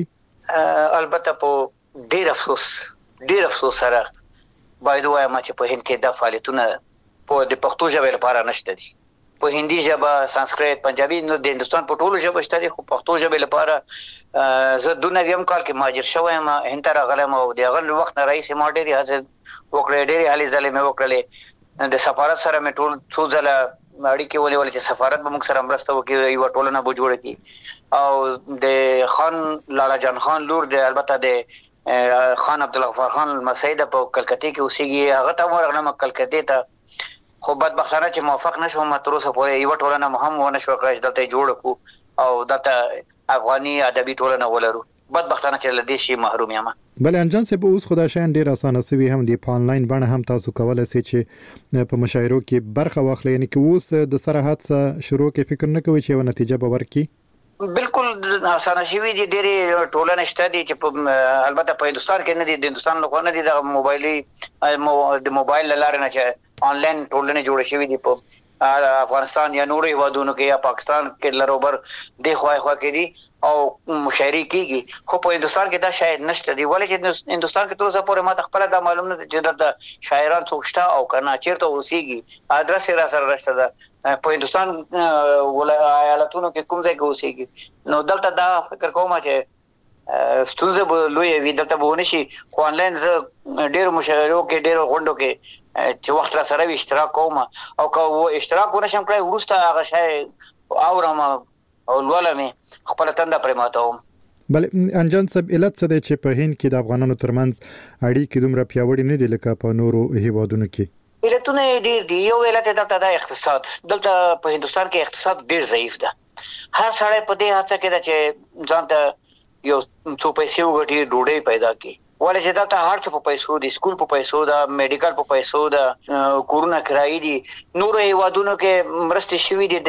البته په ډیر افسوس سره باید وایم چې په هند کې د فعالیتونه په د پښتو ژبې لپاره نشته دي. په هندي ژبه، سانسکریت، پنجابي نو د هندستان په ټولو ژبه شته دي، خو پښتو ژبې لپاره زه 92 کال کې مهاجر شوم، هند ته راغلم او د هغه وخت نه رئیس ما ډېرې هڅې وکړې، ډېرې هلې ځلې مې وکړلې. د سفارت سره مې ټول څو ځله اړیکې ولې چې سفارت به موږ سره مرسته وکړي، یوه ټولنه به جوړه کړي. او د خان لالا جان خان لور د البته د خان عبدالغفار خان لمسی ده په کلکتې کې اوسېږي، هغه ته ورغلم کلکتې ته، خو بدبختانه چې موفق نشوم تر اوسه پورې یوه ټولنه هم ونه شوه کړای چې دلته یې جوړه کړو او دلته افغاني ادبي ټولنه ولرو. بدبختانه چې له دې شي محروم یم. بل انجان صاحب اوس خو دا شیان ډېر اسانه سوي هم دي، په آنلاین بڼه هم تاسو کولی سئ چې په مشاعرو کې برخه واخلئ. یعنې که اوس د سره حادثه شروع کې فکر نه کوئ چې یوه نتیجه به ورکړي؟ بالکل اسانه شوي دي، ډېرې ټولنې شته دي چې البته په هندوستان کې نه دي، د هندوستان لخوا نه دي، دغه د موبایل له لارې نه چې آنلاین ټولنې جوړې شوي دي په افغانستان یا نورو هیوادونو کې یا پاکستان کې لروبر د خوا کې دي او مشاعرې کیږي، خو په هندوستان کې دا شاید نشته دي. ولې چې هندوستان کې تر اوسه پورې ما ته خپله دا معلوم نه دی چې دلته شاعران څوک شته او که نه چېرته اوسېږي، ادرس یې را سره نشته ده. په هندوستان ایالتونو کې کوم ځای کې اوسېږي، نو دلته دا فکر کوم چې ستونزه به لویه وي، دلته به ونه شي. خو آنلاین زه ډېرو مشاعرو کې ډېرو غونډو کې چې وخت را سره وي اشتراک کوم او که اشتراک ونه شم کړی وروسته هغه شی اورم او لولم خپله تنده پرې ماتوم. بل انجان صاحب علت څه دی چې په هند کې د افغانانو ترمنځ اړیکې دومره پیاوړې نه دي لکه په نورو هیوادونو کې؟ علتونه یې ډېر دي. یو علت یې دلته د اقتصاد، دلته په هندوستان کې اقتصاد ډېر ضعیف ده. هر سړی په دې هڅه کې ده چې ځان ته یو څو پیسې وګټي، ډوډۍ پیدا کړي. ولې چې دلته هر څه په پیسو دي، سکول په پیسو ده، میډیکل په پیسو ده، کورونه کرایي دي. نورو هیوادونو کې مرستې شوي دي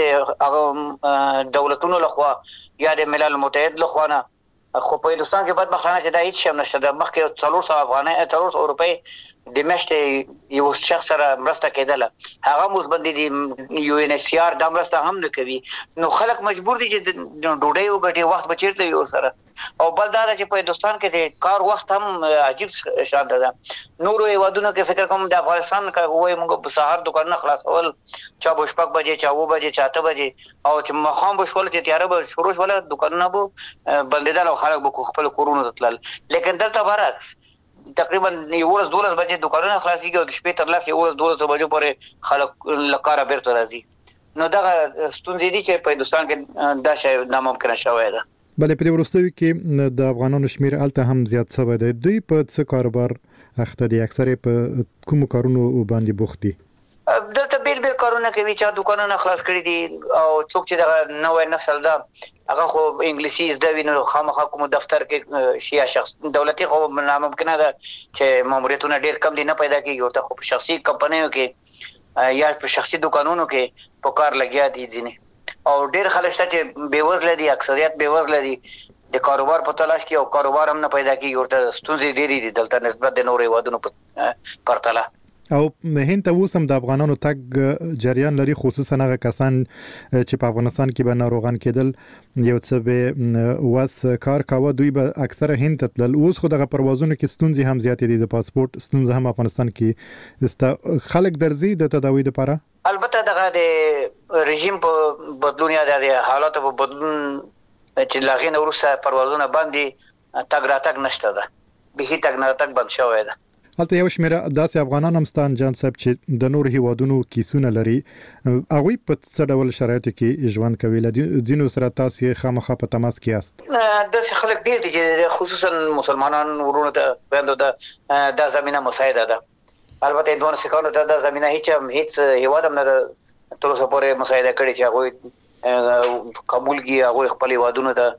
د دولتونو لخوا یا د ملل متحد لخوا نه، خو په هندوستان کې بدبختانه چې دا هیڅ شی هم نشته ده. مخکې 400 روپۍ د میاشتې یو شخص سره مرسته کېدله، هغه اوس باندې د UNHCR دا مرسته هم نه کوي. نو خلک مجبور دي چې ډوډۍ وګټي، وخت به چېرته وي ورسره. او بل دا ده چې په هندوستان کې د کار وخت هم عجیب شانته ده. نورو هیوادونو کې فکر کوم د افغانستان وایي موږ په سهار دوکانونه خلاصول، چا به 6 بجې، چا 7 بجې، چا 8 بجې، او چې ماښام به شول چې تیاره به شروع شوله دوکانونه به بندېدل او خلک به خپل کورونو ته تلل. لیکن دلته برعکس تقریبا 11-12 بجې دوکانونه خلاصېږي او د شپې تر لاسه 11-12 بجو پورې خلک له کاره بیرته راځي. نو دغه ستونزې دي چې په هندوستان کې دا شی ناممکنه شوی ده. بلې په دې وروستیو کې د افغانانو شمیر هلته هم زیات شوی دی. دوی په څه کاروبار اخته دي؟ اکثر په کومو کارونو باندې بوخت دي؟ دلته بیل کارونه کوي، چا دوکانونه خلاص کړي دي او څوک چې دغه نوی نسل ده هغه خو انګلیسي زده وي، نو خامخا کوم دفتر کې شي یا شخص دولتي خو ناممکنه ده چې ماموریتونه ډېر کم دي، نه پیدا کېږي ورته، خو په شخصي کمپنیو کې یا په شخصي دوکانونو کې په کار لګیا دي ځینې. او ډېر خلک شته چې بېوزله دي، اکثریت بېوزله دي، د کاروبار په تلاش کې او کاروبار هم نه پیدا کېږي ورته. ستونزې ډېرې دي دلته نسبت د نورو هیوادونو پرتله. او هند ته اوس هم د افغانانو تګ جریان لري، خصوصا هغه کسان چې په افغانستان کې به ناروغان کېدل یو څه به واس کار کاوه، دوی به اکثره هند ته تلل. اوس خو دغه پروازونو کې ستونزې هم زیاتې دي، د پاسپورت ستونزه هم افغانستان کې خلک درځي د تداوی لپاره. البته دغه د رژیم په بدلون یا د حالاتو په بدلون چې لاغین وروسته پروازونه باندې تګ راتګ نشته ده، به تګ راتګ بند شوی ده. هلته یو شمېر داسې افغانان هم ستان جان صاحب چې د نور هیوادونو کیسونه لري، هغوی په څه ډول شرایطو کې ژوند کوي؟ ځینو سره تاسې خامخا په تماس کې یاست؟ داسې خلک ډېر دي چې خصوصا مسلمانان ورونو ته خویندو ته دا زمینه مساعده ده. البته هندوانو سیکانو ته دا زمینه هیڅ هیواد هم نه تر اوسه پورې مساعده کړې چې هغوی قبول کړي، هغوی خپل هیوادونو ته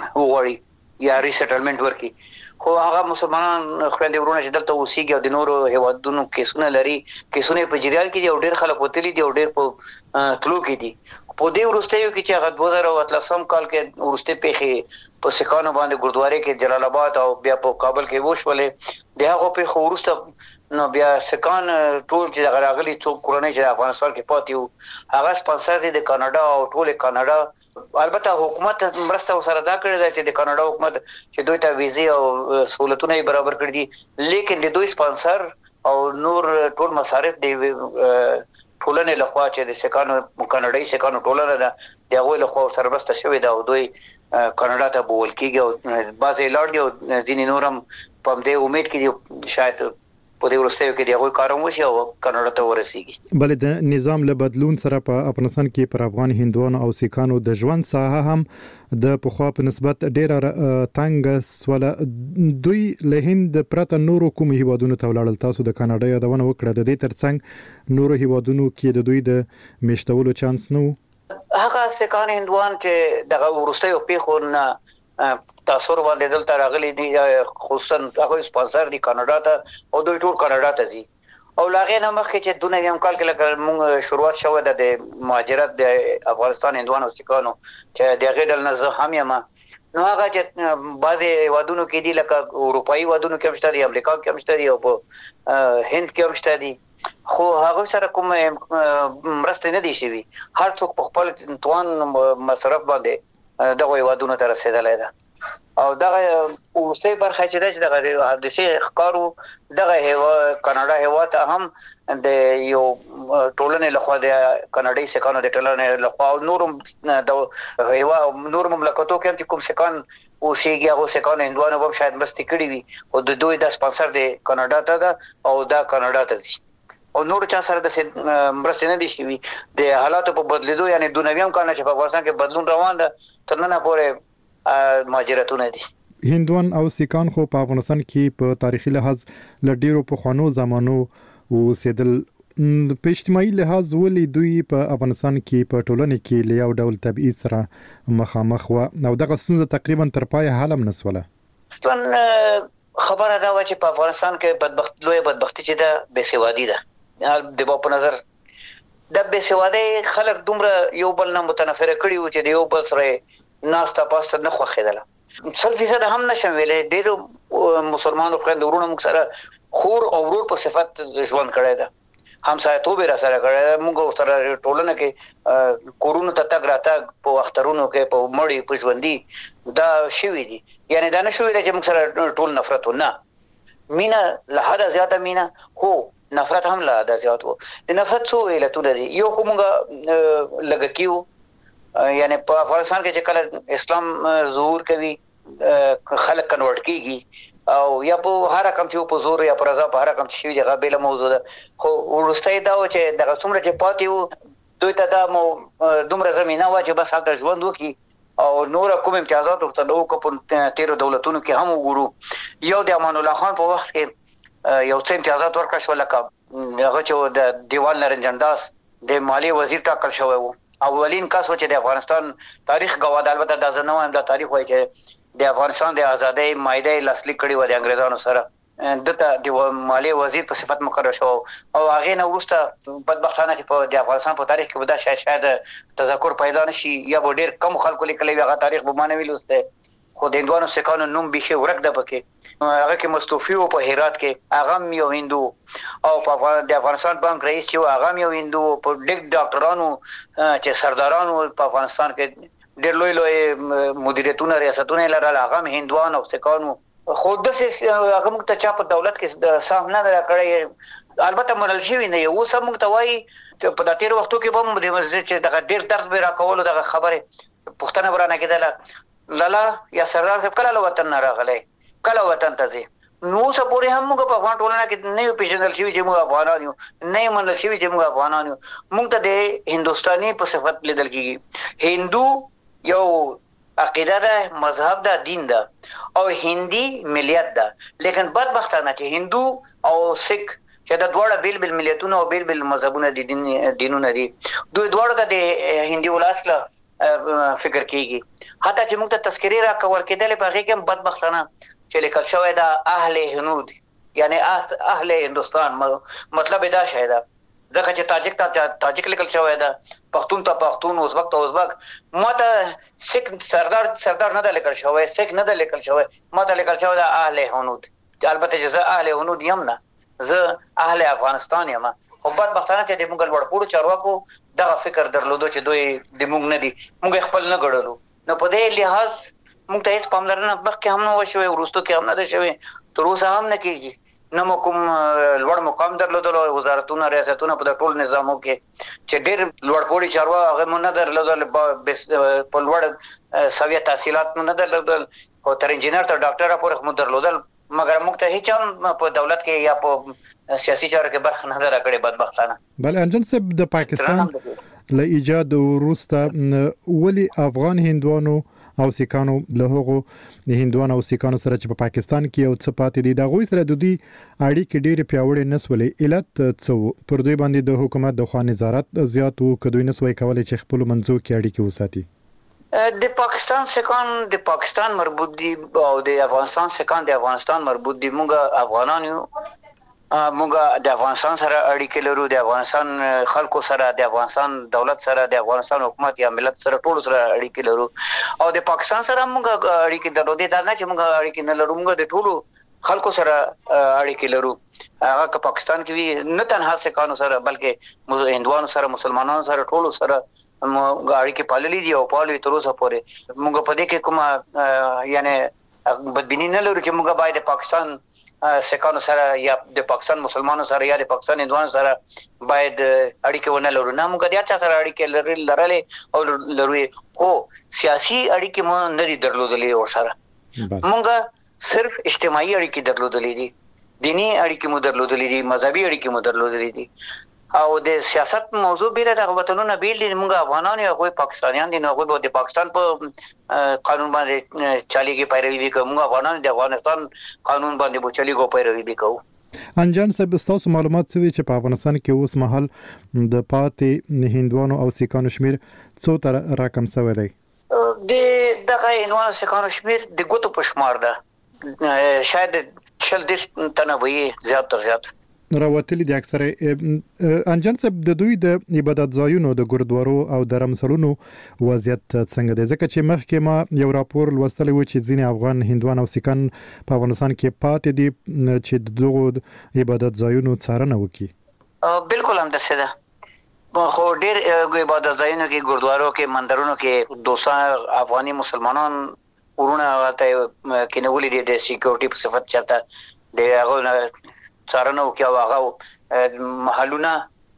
وغواړي یا ریسټلمنټ ورکړي. خو هغه مسلمانان خويندې ورونه چې دلته اوسېږي او د نورو هیوادونو کیسونه لري، کیسونه په جریان کې دي او ډېر خلک وتلي دي او ډېر په تلو کې دي. په دې وروستیو کې چې هغه 2013 کال کې ورسته پیښې په سکانو باندې ګردواري کې جلال آباد او بیا په کابل کې وشولې، د هغه په ورسته نو بیا سکان ټول چې هغه راغلي څو کورونه چې افغانستان کې پاتې وو هغه سپانسر دي د کاناډا او ټول کاناډا. البته حکومت مرسته سره دا کړی دی چې د کاناډا حکومت چې دوی ته ویزې او سہولتونه برابر کړی دي، لیکن د دوی سپانسر او نور ټول مصارف دی ټولنې لخوا چې د سکانو کاناډایي سکانو ټولنه ده د هغوی لخوا سربسته شوې ده او دوی کاناډا ته بوول کېږي او بعضې لاړ دي او ځینې نور هم په همدې امید کې دي شاید په دې وروستیو کې د هغوی کار هم وشي او کاناډا ته ورسېږي. بلې د نظام له بدلون سره په افغانستان کې پر افغان هندوانو او سیکانو د ژوند ساحه هم د پخوا په نسبت ډېره تنګه سوله. دوی له هند پرته نورو کوم هیوادونو ته ولاړل؟ تاسو د کاناډا یادونه وکړه، د دې ترڅنګ نورو هیوادونو کې د دوی د میشتولو چانس نه و؟ هغه سیکان هندوان چې دغه وروستیو پیښو نه تاثر باندې دلته راغلي دي، خصوصا هغه سپانسر دي کاناډا ته او دوی ټول کاناډا ته ځي. او لاغې نه مخکې چې 2009 کال کې لکه موږ شروعات شوه د مهاجرت د افغانستان هندوانو سیکانو چې د هغې ډول نه زه هم یم، نو هغه چې بعضې هیوادونو کې دي لکه اروپایي هیوادونو کې هم شته دي، امریکا کې هم شته دي او په هند کې هم شته دي، خو هغه سره کوم مرستې نه دي شوي. هر څوک په خپل توان مصرف باندې دغه هیوادونو ته رسېدلی ده. او دغه وروستۍ برخه چې ده چې دغه حادثې ښکارو دغه کاناډا هیواد ته هم د یو ټولنې لخوا د کاناډایي سیکانو د ټولنې لخوا او نور مملکتو کې هم چې کوم سیکان اوسېږي هغو سیکانو هندوانو به هم شاید مرستې کړي وي، خو د دوی دا سپانسر د کاناډا ته ده او دا کاناډا ته ځي او نور چا سره د مرستې نه دي شوي. د حالاتو په بدلیدو یعنی 2009 کال چې په افغانستان کې بدلون روان ده تر ننه پورې مهاجرتونه دي. هندوان او سیکان خو په افغانستان کې په تاریخي لحاظ له ډیرو پخوانو زمانو اوسېدل. په اجتماعي لحاظ ولې دوی په افغانستان کې په ټولنه کې له یو ډول تبعیض سره مخامخ و او دغه ستونزه تقریبا تر پایه حل هم نسوله؟ خبره دا و چې په افغانستان کې لویه بدبختي چې ده بېسوادي ده. د ما په نظر د بېسوادۍ خلک دومره یو بل نه متنفره کړي وو چې د یو بل سره ناسته پاسته نه خوښېدله. 100% هم نشم ویلی، ډېرو مسلمانو خویندو وروڼو موږ سره خور او ورور په صفت ژوند کړی ده، همسایه‌توب یې راسره کړی ده. موږ ورسره ټولنه کې کورونو ته تګ راتګ په اخترونو کې په مړي په ژوندي دا شوي دي. یعنی دا نه شوي ده چې موږ سره ټول نفرت و، نه، مینه له حده زیاته مینه، هو نفرت هم له حده زیات و. د نفرت څو علتونه دي. یو خو موږ لږه کیو، یعنی په افغانستان کې چې کله اسلام ظهور کوي خلک کنورټ کیږي او یا په هر رقم چې په زور یا په رضا په هر رقم چې شوي دغه بیله موضوع ده. خو وروستی دا و چې دغه څومره چې پاتې وو دوی ته دا دومره زمینه وه چې بس هلته ژوند وکړي او نور کوم امتیازات ورته نه وکړو. په تېرو دولتونو کې هم وګورو، یو د امان الله خان په وخت کې یو څه امتیازات ورکړل شول، لکه هغه چې د دیوال نرنجن داس د مالیې وزیر ټاکل شوی و، اولین کس و چې د افغانستان تاریخ گواه ده. البته دا زه نه وایم، دا تاریخ وایي چې د افغانستان د ازادۍ معاهده لاسلیک کړې وه د انګریزانو سره، دته د مالیې وزیر په صفت مقرر شو او هغې نه وروسته بدبختانه چې د افغانستان په تاریخ کې به دا شاید تذکر پیدا نشي یا به ډېر کم خلکو لیکلی وي، هغه تاریخ به ما نه وي لوستی. خو د هندوانو سکانو نوم بيخي ورک ده پکې هغه کې مستوفي او په هرات کې هغه یو هندو او په د افغانستان بانک رئیس چې هغه یو هندو په ډیک ډاکټرانو چې سردارانو په افغانستان کې ډېر لوی مدیریتونه ریاستونه لرل هغه هندوان او سکانو خو د هغه موږ ته چا په دولت کې صاحب نه راکړی البته منل شوی نه یو سم موږ ته وایي چې په داتیر وختو کې به د مسجد چې دغه ډېر درد به راکول دغه خبره پښتنه برانه کېدله لالا یا سردار صاحب کله وطن نه راغلی کله وطن ته ځي نو سپوري هم موږ په افغان ټولنه کې نه پیژندل شوی چې موږ افغانان یو نه منل شوی چې موږ افغانان یو موږ ته د هندستاني په صفت لیدل کېږي هندو یو عقیده ده مذهب ده دین ده او هندي ملیت ده لیکن بدبختانه چې هندو او سکھ چې د دوړه بیل ملیتونه او بیل مذهبونه دي دینونه دي دوی دوړه د هندي ولاسله فکر کیږي حتی چې موږ ته تذکری را کول کېدل په هغه کې بدبختانه چې لیکل شوی دا اهل هنود یعنی اهل هندستان مطلب دا شاید ځکه چې تاجک لیکل شوی دا پښتون ته پښتون ازبک ته ازبک ماته سکھ سردار نه د لیکل شوی سکھ نه د لیکل شوی ماته لیکل شوی دا اهل هنود البته چې زه اهل هنود یم نه زه اهل افغانستان یم خو بدبختانه چې د موږ لوړپوړو چارواکو دغه فکر درلودو چې دوی د موږ نه دي موږ خپل نه ګړلو نو په دې لحاظ موږ ته هیڅ پاملرنه مخکې هم نه وشوي ورستو کې هم نه ده شوی تر اوسه هم نه کیږي نو کوم لوړ مقام درلودل وزارتونه ریاستونه په ټول نظامو کې چې ډېر لوړپوړي چارواکي هغه مونږ نه درلودل په لوړ سویه تحصیلات نه درلودل او تر انجینر تر ډاکټر پورې مونږ درلودل مګر موږ ته هیڅ هم په دولت کې یا په سیاسي چارو کې برخه نه درکړې بدبختانه بل انجن صاحب د پاکستان له ایجاد وروسته ولی افغان هندوانو او سیکانو له هغو د هندوانو او سیکانو سره چې په پاکستان کې یو څه پاتې دي د غوي سره د دوی اړیکې ډېر پیاوړې نسولې علت څه پر دوی باندې د حکومت د خوا نظارت زیات وو کدوې نسوي کولای چې خپل منځو کې اړیکې وساتي د پاکستان سکان د پاکستان مربوط دي او د افغانستان سکان د افغانستان مربوط دي موږ افغانان یو موږ د افغانستان سره اړیکې لرو د افغانستان خلکو سره د افغانستان دولت سره د افغانستان حکومت یا ملت سره ټول سره اړیکې لرو او د پاکستان سره موږ اړیکې درلودې دا نه چې موږ اړیکې نه لرو موږ د ټولو خلکو سره اړیکې لرو هغه که پاکستان کې وي نه تنها سکانو سره بلکې هندوانو سره مسلمانانو سره ټولو سره موږ اړیکې پاللې دي او پالو تر اوسه پورې موږ په دې کې کومه یعنی بدبینی نه لرو چې موږ باید پاکستان سکانو سره یا د پاکستان مسلمانانو سره یا د پاکستان هندوانو سره باید اړیکې ونه لرو نه موږ د چا سره اړیکې لرلې او لرو خو سیاسي اړیکې مو نه دي درلودلې او سره موږ صرف اجتماعي اړیکې درلودلې دي دینی اړیکې مو درلودلې دي مذهبي اړیکې مو درلودلې دي او د سیاست موضوع بیره د وطنونو بیل دي موږ افغانان یو غوي پاکستانیان دي نو غوي د پاکستان په قانون باندې چاليږي پیروي کوي موږ افغانان د افغانستان قانون باندې په چاليږي پیروي کوو انجان صاحب تاسو معلومات څه دي چې په افغانستان کې اوس مهال د پاتې هندوانو او سیکانو شمیر څو تر راکم شوی دی د دغه هندوانو سیکانو شمیر د ګوتو په شمار ده شاید 40 تنه وي زیات تر زیات راوتلي د اکثره انجن صاحب د دوی د عبادت ځایونو د ګوردوارو او درمسلونو وضعیت څنګه دی ځکه چې مخکې ما یو راپور لوستلی و چې ځینې افغان هندوان او سیکان په افغانستان کې پاتې دي چې دغه عبادت ځایونو څارنه وکړي بالکل هم داسې ده خو ډېر عبادت ځایونو کې ګوردوارو کې مندرونو کې دوستان افغاني مسلمانان ورونه ته کېنولې دي د سکیورټي په صفت چاته د هغه څارنه وکړي او هغه محلونه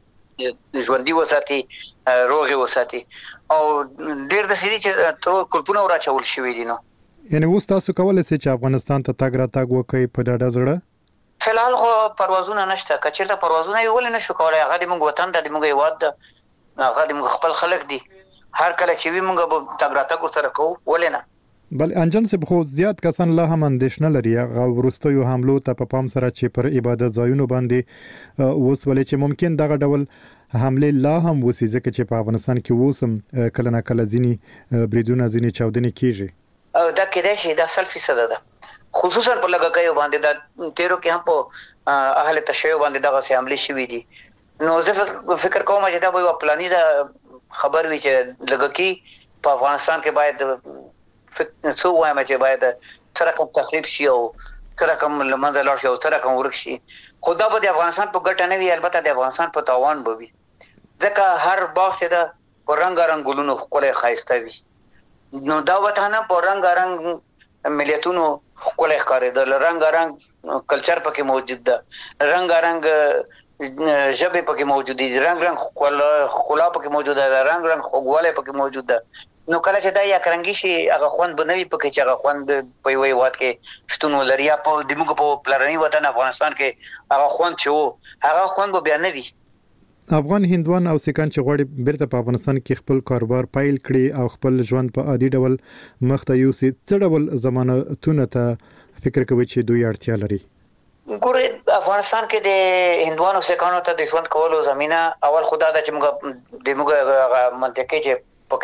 ژوندۍ وساتي روغې وساتي او ډېر د سړي چې تر کلپونه راچول شوي دي نو یعنی اوس تاسو کولی شئ چې افغانستان ته تګ راتګ وکړئ په ډاډه زړه فلحال خو پروازونه نشته که چېرته پروازونه یې ولې نشو کولی هغه د موږ وطن ده د موږ هېواد ده هغه د موږ خپل خلک دي هر کله چې وي موږ به تګ راتګ ورسره کوو ولې نه بل انجن صاحب خو زیات کسان لا هم اندېښنه لري هغه وروستیو حملو ته په پام سره چې پر عبادت ځایونو باندې وسولې چې ممکن دغه ډول حمله لا هم وسی ځکه چې په افغانستان کې وسم کله نه کله ځینی بریدونه ځینی چاودنې کیږي دا کېدای شي دا 100% ده خصوصا په لګکایو باندې دا تیرو کې هم په اهل تشیع باندې دغه سي حمله شوې دي نو زه فکر کوم چې دا به پلانیزه خبر وي چې لګکی په افغانستان کې باید څو وایم چې باید سره کوم تخریب شي او سره کوم لمنځه لاړ شي او سره کوم ورک شي. خو دا به د افغانستان په ګټه نه وي، البته د افغانستان په تاوان به وي، ځکه هر باغ چې دا په رنګارنګ ګلونو ښکلی ښایسته وي، نو دا وطن په رنګارنګ ملیتونو ښکلی ښکارېدل، رنګارنګ کلچر پکې موجود ده، رنګارنګ ژبې پکې موجود دي، رنګ ښکلا پکې موجوده ده، رنګ خوږوالی پکې موجود ده. نو کله چې دا یک رنګي شي هغه خوند به نه وي پکې چې هغه خوند په یوه هېواد کې شتون ولري، یا په زموږ په پلرني وطن افغانستان کې هغه خوند چې و هغه خوند به بیا نه وي. افغان هندوان او سیکان چې غواړي بیرته په افغانستان کې خپل کاروبار پیل کړي او خپل ژوند په عادي ډول مخ ته یوسي، څه ډول ضمانتونه ته فکر کوي چې دوی اړتیا لري؟ ګورې افغانستان کې د هندوانو سیکانو ته د ژوند کولو زمینه اول خدا ده چې موږ د موږ منطقې چې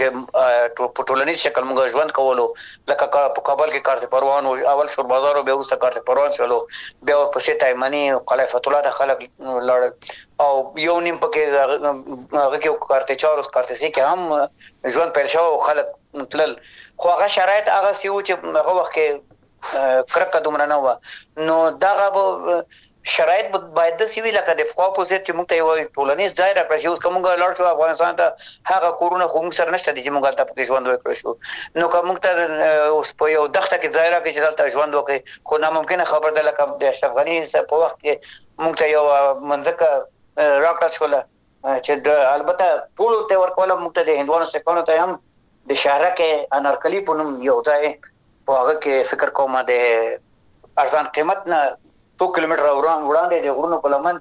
پکې په ټولنیز شکل موږ ژوند کولو، لکه په کابل کې کارت پروان اول شور بازار او بیا وروسته کارت پروان شولو، بیا پسې تایمني قلعه فتح الله ته خلک لاړل او یو نیم پکې هغه کې کارت چار او کارت سي کې هم ژوند پیل شو او خلک تلل. خو هغه شرایط هغه سیو چې هغه وخت کې کرکه دومره نه وه، نو دغه شرایط باید داسې وي لکه د پخوا په ضد چې موږ ته یو ټولنیز ځای راکړل شي. اوس که موږ لاړ شو افغانستان ته هغه کورونه خو موږ سره نشته دي چې موږ هلته پکې ژوند وکړی شو، نو که موږ ته اوس په یو دښته کې ځای راکړي چې دلته ژوند وکړي، خو ناممکنه خبر ده لکه د اشرف غني په وخت کې موږ ته یو مځکه راکړل شوله چې البته ټولو ته ورکوله، موږ ته د هندوانو سیکانو ته هم د شهرک انارکلي په نوم یو ځای په هغه کې فکر کوم د ارزان قیمت نه 2 کیلومتره وړاندې د غرونو په لمن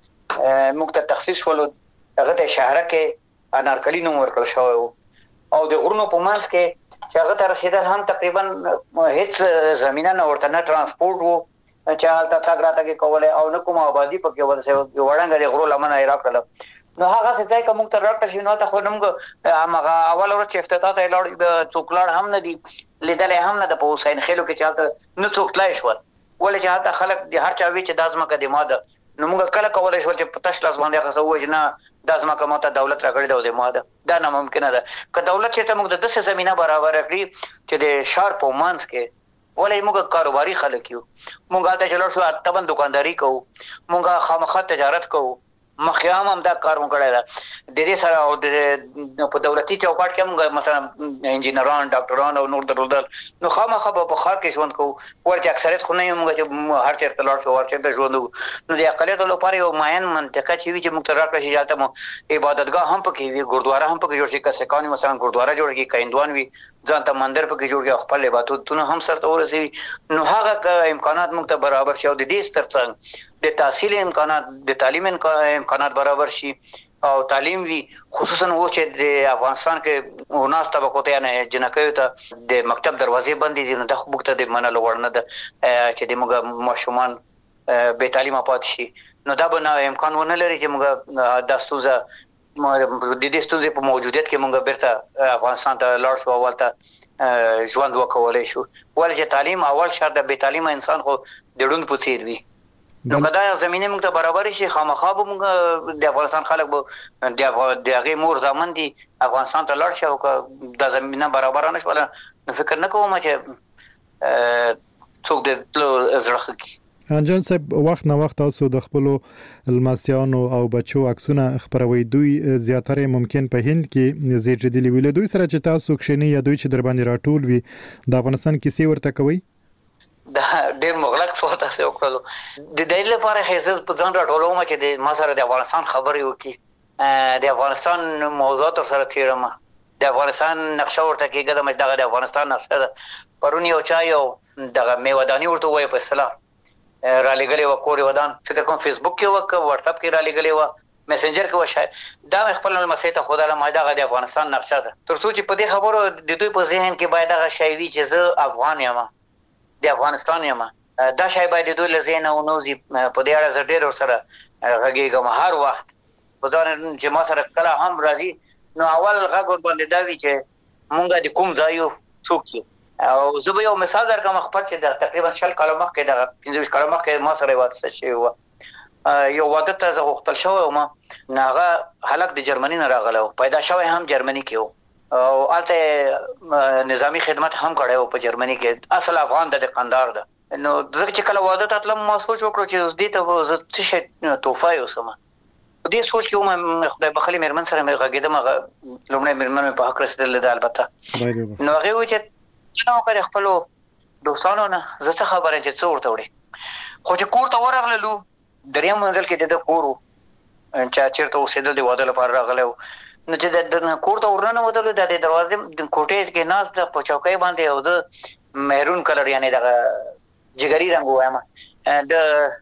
کې موږ ته تخصیص شولو، هغه ته شهرک انارکلي نوم ورکړل شوی او د غرونو په منځ کې چې هغه ته رسېدل هم تقریبا هیڅ زمینه نه ورته، نه ترانسپورټ و چې هلته تګ راتګ کولی او نه کومه آبادي پکې ورسې وړنګه د غرو لمنه یې راکړله. نو هغه ځای که موږ ته راکړل شي نو ته خو موږ هماغه اول ورځ چې افتتاح ته یې لاړ څوک لاړ هم نه دي، لیدلی هم نه ده په حسین خیلو کې چې هلته نه څوک تللی شول، ولې چې هلته خلک د هر چا وي چې دا ځمکه د ما ده. نو موږ کله کولی شول چې په تش لاس باندې هغه څه ووایو چې نه دا ځمکه ما ته دولت راکړې ده او د ما ده، دا ناممکنه ده. که دولت چېرته موږ د داسې زمینه برابره کړي چې د ښار په منځ کې، ولې موږ کاروباري خلک یو، موږ هلته چې لاړ شو طبعا دکانداري کوو، موږ خامخا تجارت کوو، مخکې هم دا کار مو کړی ده. د دې سره او په دولتي چوکاټ کې موږ مثلا انجینران ډاکټران او نور درلودل، نو خامخا به په ښار کې ژوند کوو، ورته اکثریت خو نه یو موږ چې هر چېرته لاړ شو هر چېرته ژوند وکړو. نو د اقلیتو لپاره یو معین منطقه چې وي چې موږ ته راکړل شي، هلته مو عبادتګاه هم پکې وي، ګردواره هم پکې جوړ شي، که سیکان مثلا ګردواره جوړ کړي، که هندوان وي ځان ته مندر پکې جوړ کړي او خپل عبادتونه هم سرته ورسوي. نو هغه امکانات موږ ته برابر شي او د دې ترڅنګ د تحصیل امکانات، د تعلیم امکانات برابر شي او تعلیم وي، خصوصا اوس چې د افغانستان کې وناس طبقو ته یعنې جنکیو ته د مکتب دروازې بندې دي، نو دا خو موږ ته د منلو وړ نه ده چې د موږ ماشومان بې تعلیمه پاتې شي. نو دا به امکان ونه لري چې موږ دا ستونزه د دې ستونزې په موجودیت کې موږ بیرته افغانستان ته لاړ شو او هلته ژوند وکولی شو، ولې چې تعلیم اول شرط د بې تعلیمه انسان خو د ړوند په څېر وي. نو که دا زمینه موږ ته برابر شي، خامخا به موږ د افغانستان خلک به د هغې مور زامن دي افغانستان ته لاړ شي، او که دا زمینه برابره نه شوله نو فکر نه کوم چې څوک د تلو زړه ښه کړي. انجان صاحب، وخت نه وخت تاسو د خپلو لمسیانو او بچو عکسونه خپروي، دوی زیاتره ممکن په هند کې زیږیدلي وي، له دوی سره چې تاسو کښېنئ یا دوی چې در باندې راټول وي د افغانستان کیسې ورته کوئ؟ دا ډېر مغلق سوال تاسې وکړلو. د دې لپاره ښه په ځان راټولوم چې د ما سره د افغانستان خبرې وکړي، د افغانستان موضوعات ورسره څېړم، د افغانستان نقشه ورته کېږدم چې دغه د افغانستان نقشه ده. پرون یو چا یو دغه میوهداني ورته ووایه په اصطلاح رالیږلې وه، کور یې ودان فکر کوم فیسبوک کې وه که واټساپ کې رالیږلې وه، میسنجر کې وه شاید، دا مې خپل لمسۍ ته ښودله، ما دغه د افغانستان نقشه ده، تر څو چې په دې خبرو د دوی په ذهن کې باید هغه شی وي چې زه افغان یم، د افغانستان یم. دا شی باید د دوی له ذهنه ونوځي. په دې اړه زه ډېر ورسره غږېږم هر وخت، په ځان چې ما سره کله هم راځي نو اول غږ ورباندې دا وي چې مونږ د کوم ځای یو، څوک یو. او زه به یو مثال درکړم خپل چې د تقریبا 20 کاله مخکې د 15 کاله مخکې ما سره واده شوی و، یو واده ته زه غوښتل شوی وم، نو هغه هلک د جرمني نه راغلی و، پیدا شوی هم جرمني کې و، او الته نظامی خدمت هم کړو په جرمني کې. اصل افغان د قندار ده. نو ځکه چې کله واده ته تلم ما سوچ وکړو چې دې ته زه څه شي توفه یوسم. دې سوچ کې ما خدای بخلي مېرمن سره مې غږېدم، لومړی مېرمن په حق رسېدل ده البته. نو هغه وایي چې نو کړ خپل دوستانو نه زه څه خبره چې څه ورته وړي. خو چې کور ته ورغللو دریم منزل کې د کورو چې چیرته اوسېدل دی واده لپاره راغلو. نو چې د کور ته ورننه وته د دروازې د کوټې کې ناز د په چوکۍ باندې او د مهرون کلر یعنی د جګری رنگ وایم د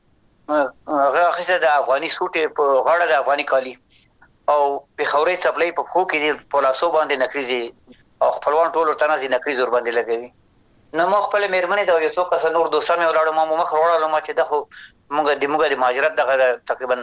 هغه خسته د افغاني سوټ په غاړه د افغاني کالی او په خوري چپلې په خو کې په لاسو باندې نکریزي او خپلوان ټول ورته نه نکریز ور باندې لګوي. نو مخ خپل مېرمنې دا یو څو کس نور دوستان مې ولاړو ما مخ وړاله ما چې دغه موږ د مهاجرت دغه تقریبا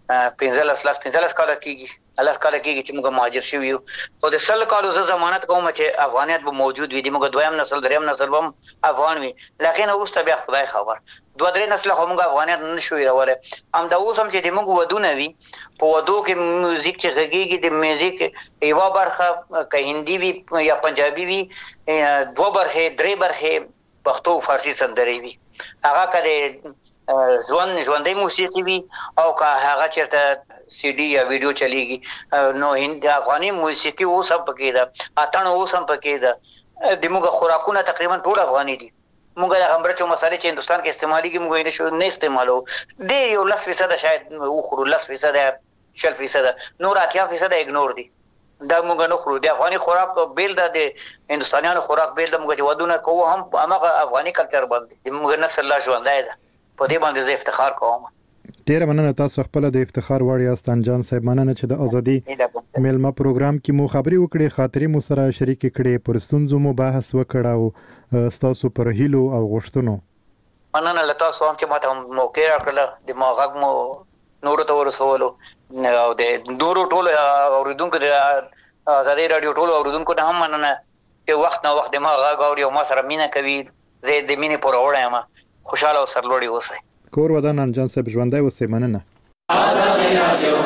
15 کال کېږي چې موږ مهاجر شوي یو. خو د 100 کالو زه ضمانت کوم چې افغانیت به موجود وي. د موږ دویم نسل دریم نسل هم افغان وي. لکه نو اوس ته بیا خدای خبر 2-3 نسل خو موږ افغانیت نشو راوړل. هم دا اوس هم چې د موږ ودونه وي په ودو کې میوزیک چې غږیږي د میوزیک یو برخه که هندي وي یا پنجابي وي 2 برخه 3 برخه پښتو فارسی سندري وي. هغه کله ژوندۍ موسیقي وي او که هغه چیرته سی ډي یا ویډیو چلیږي. نو هند افغاني موسیقي اوس هم پکې ده، اتڼ اوس هم پکې ده. د موږ خوراکونه تقریبا ټول افغاني دي. موږ د همبرچو مسالې چې هندستان کې استعماليږي موږ یې نه استعمالو. د یو 10% شاید وخورو 10% 40%، نور 80% اګنور دي. دا موږ نه خورو. د افغاني خوراک بیل ده، د هندستانیانو خوراک بیل ده. موږ چې ودونه کوو هم هغه افغاني کلچر باندې موږ نسل لا ژوندای ده. په دې باندې زه افتخار کوم. ډیره مننه تاسو خپل د افتخار وړ یاست انجان صاحب. مننه چې د ازادي میلمه پروګرام کې مو خبري وکړې، خاطرې مو سره شریک کړې، پر ستونزو مو بحث وکړ او تاسو پر هیلو او غوښتنو. مننه له تاسو هم چې ماته موقع راکړه د ما غږ مو نور ته ورسولو او د نورو ټول اوریدونکو د ازادي رادیو ټول اوریدونکو ته هم مننه چې وخت نه وخت ما غږ اوري او ما سره مینه کوي. زه د مینې پر وړه یم. خوشاله او سرلوړي اوسئ. کور ودان انجان صاحب ژوندۍ اوسئ. مننه. ازادي رادیو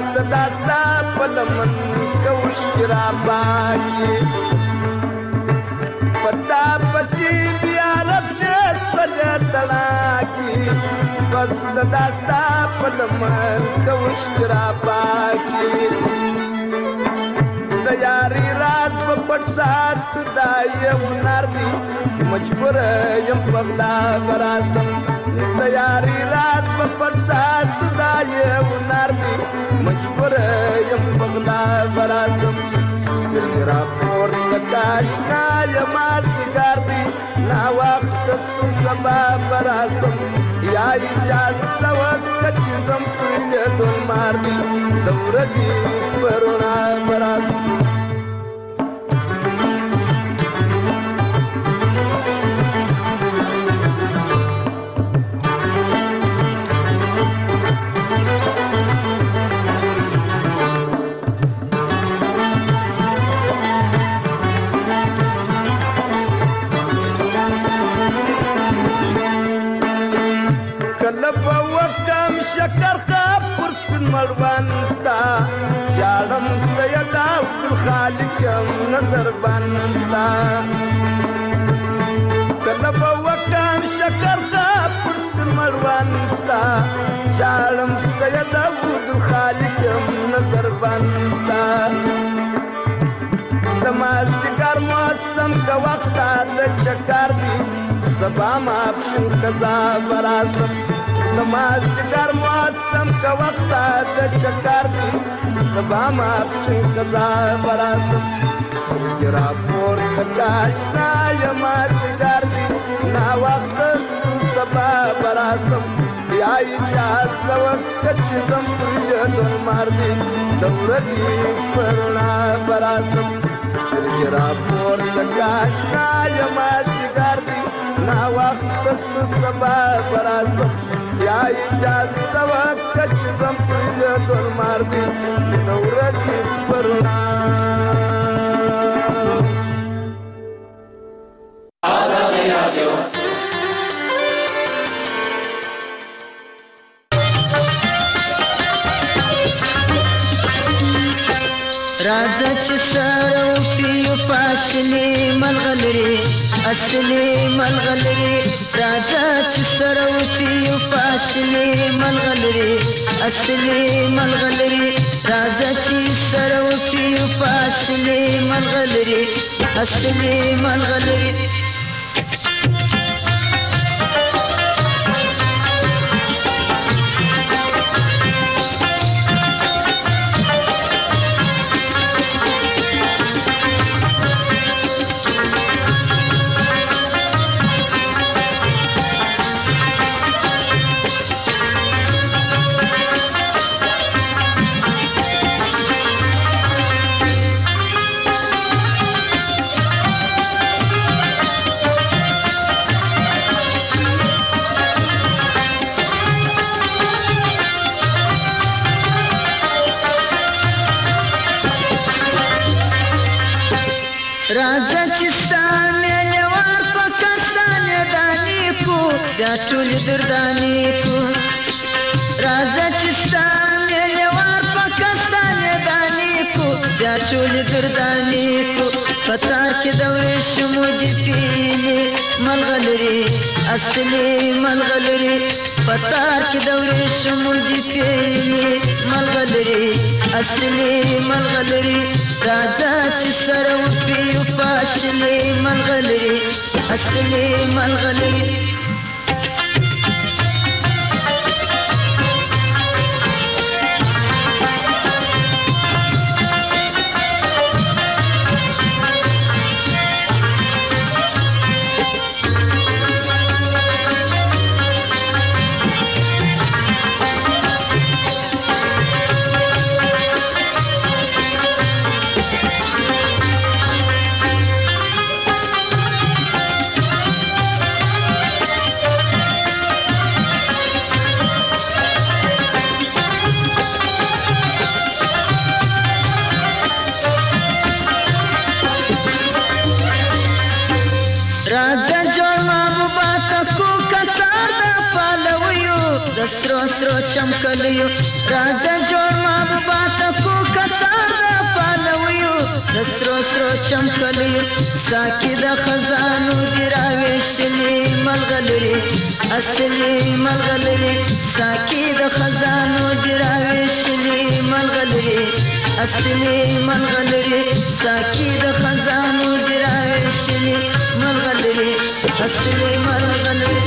داستا پلمن کوش کرا باکی پتا پسی بیا رفشس پدے تڑاکی بس داستا پلمن کوش کرا باکی دیاری راز پپٹ ساتھ دائی ونار دی مجبور یم پغلا براسم دیاری راز پپٹ ساتھ دائی ونار دی مجبور یم پغلا براسم سپیرا پورت لکاشنا یم آزگار دی نا وقت سو سبا براسم یا اجازت وقت چیزم پرلی دل مار دی دورجی پرونا براسم شکر خواب پرس پن مروان ستا جارم سید عبدالخالقم نظر بان ستا کلب وکم شکر خواب پرس پن مروان ستا جارم سید عبدالخالقم نظر بان ستا دماز دیگر موسم کا وقت ستا دا چکار دی سبا مابشن کزا براسم نماز دیگر موسم کا وقت ساد چکار دی سبا مابشن خزا براسم سپرگرا پور تکاشنا یما دیگر دی نا وقت سبا براسم یا اجاز وقت چیزم پرلی دل مار دی دورجی پرنا براسم سپرگرا پور تکاشنا یما دیگر دی نا وقت سبا براسم یا اجازت وقت چیزم پرلی دل مار دی دورجی پرنا آزادی رادیو راځه چې سره وپیو فاصلې ملغلرې اصلي ملغلرې راځه چې سره وپیو فاصلې ملغلرې اصلي ملغلرې راځه چې سره وپیو فاصلې ملغلرې اصلي ملغلرې راځه چې ستا مېلې وار په کستانې دانې کو بیا ټولې دردانې کو راځه چې ستا مېلې وار په کستانې دانې کو بیا ټولې دردانې کو په تار کې د ورېښمو دي پیلې ملغلرې اصلي ملغلرې په تار کې د ورېښمو دي پیلې ملغلرې اصلي ملغلرې راځه چې سره وپیو فاصلې ملغلرې اصلي ملغلرې دسترو سترو چمکلیو راځه جوړ محبوبات کو کتانا پالویو دسترو سترو چمکلیو ساکی د خزانو دی راویشتلی ملغلری اصلی ملغلری ساکی د خزانو دی راویشتلی ملغلری اصلی ملغلری ساکی د خزانو دی راویشتلی ملغلری اصلی ملغلری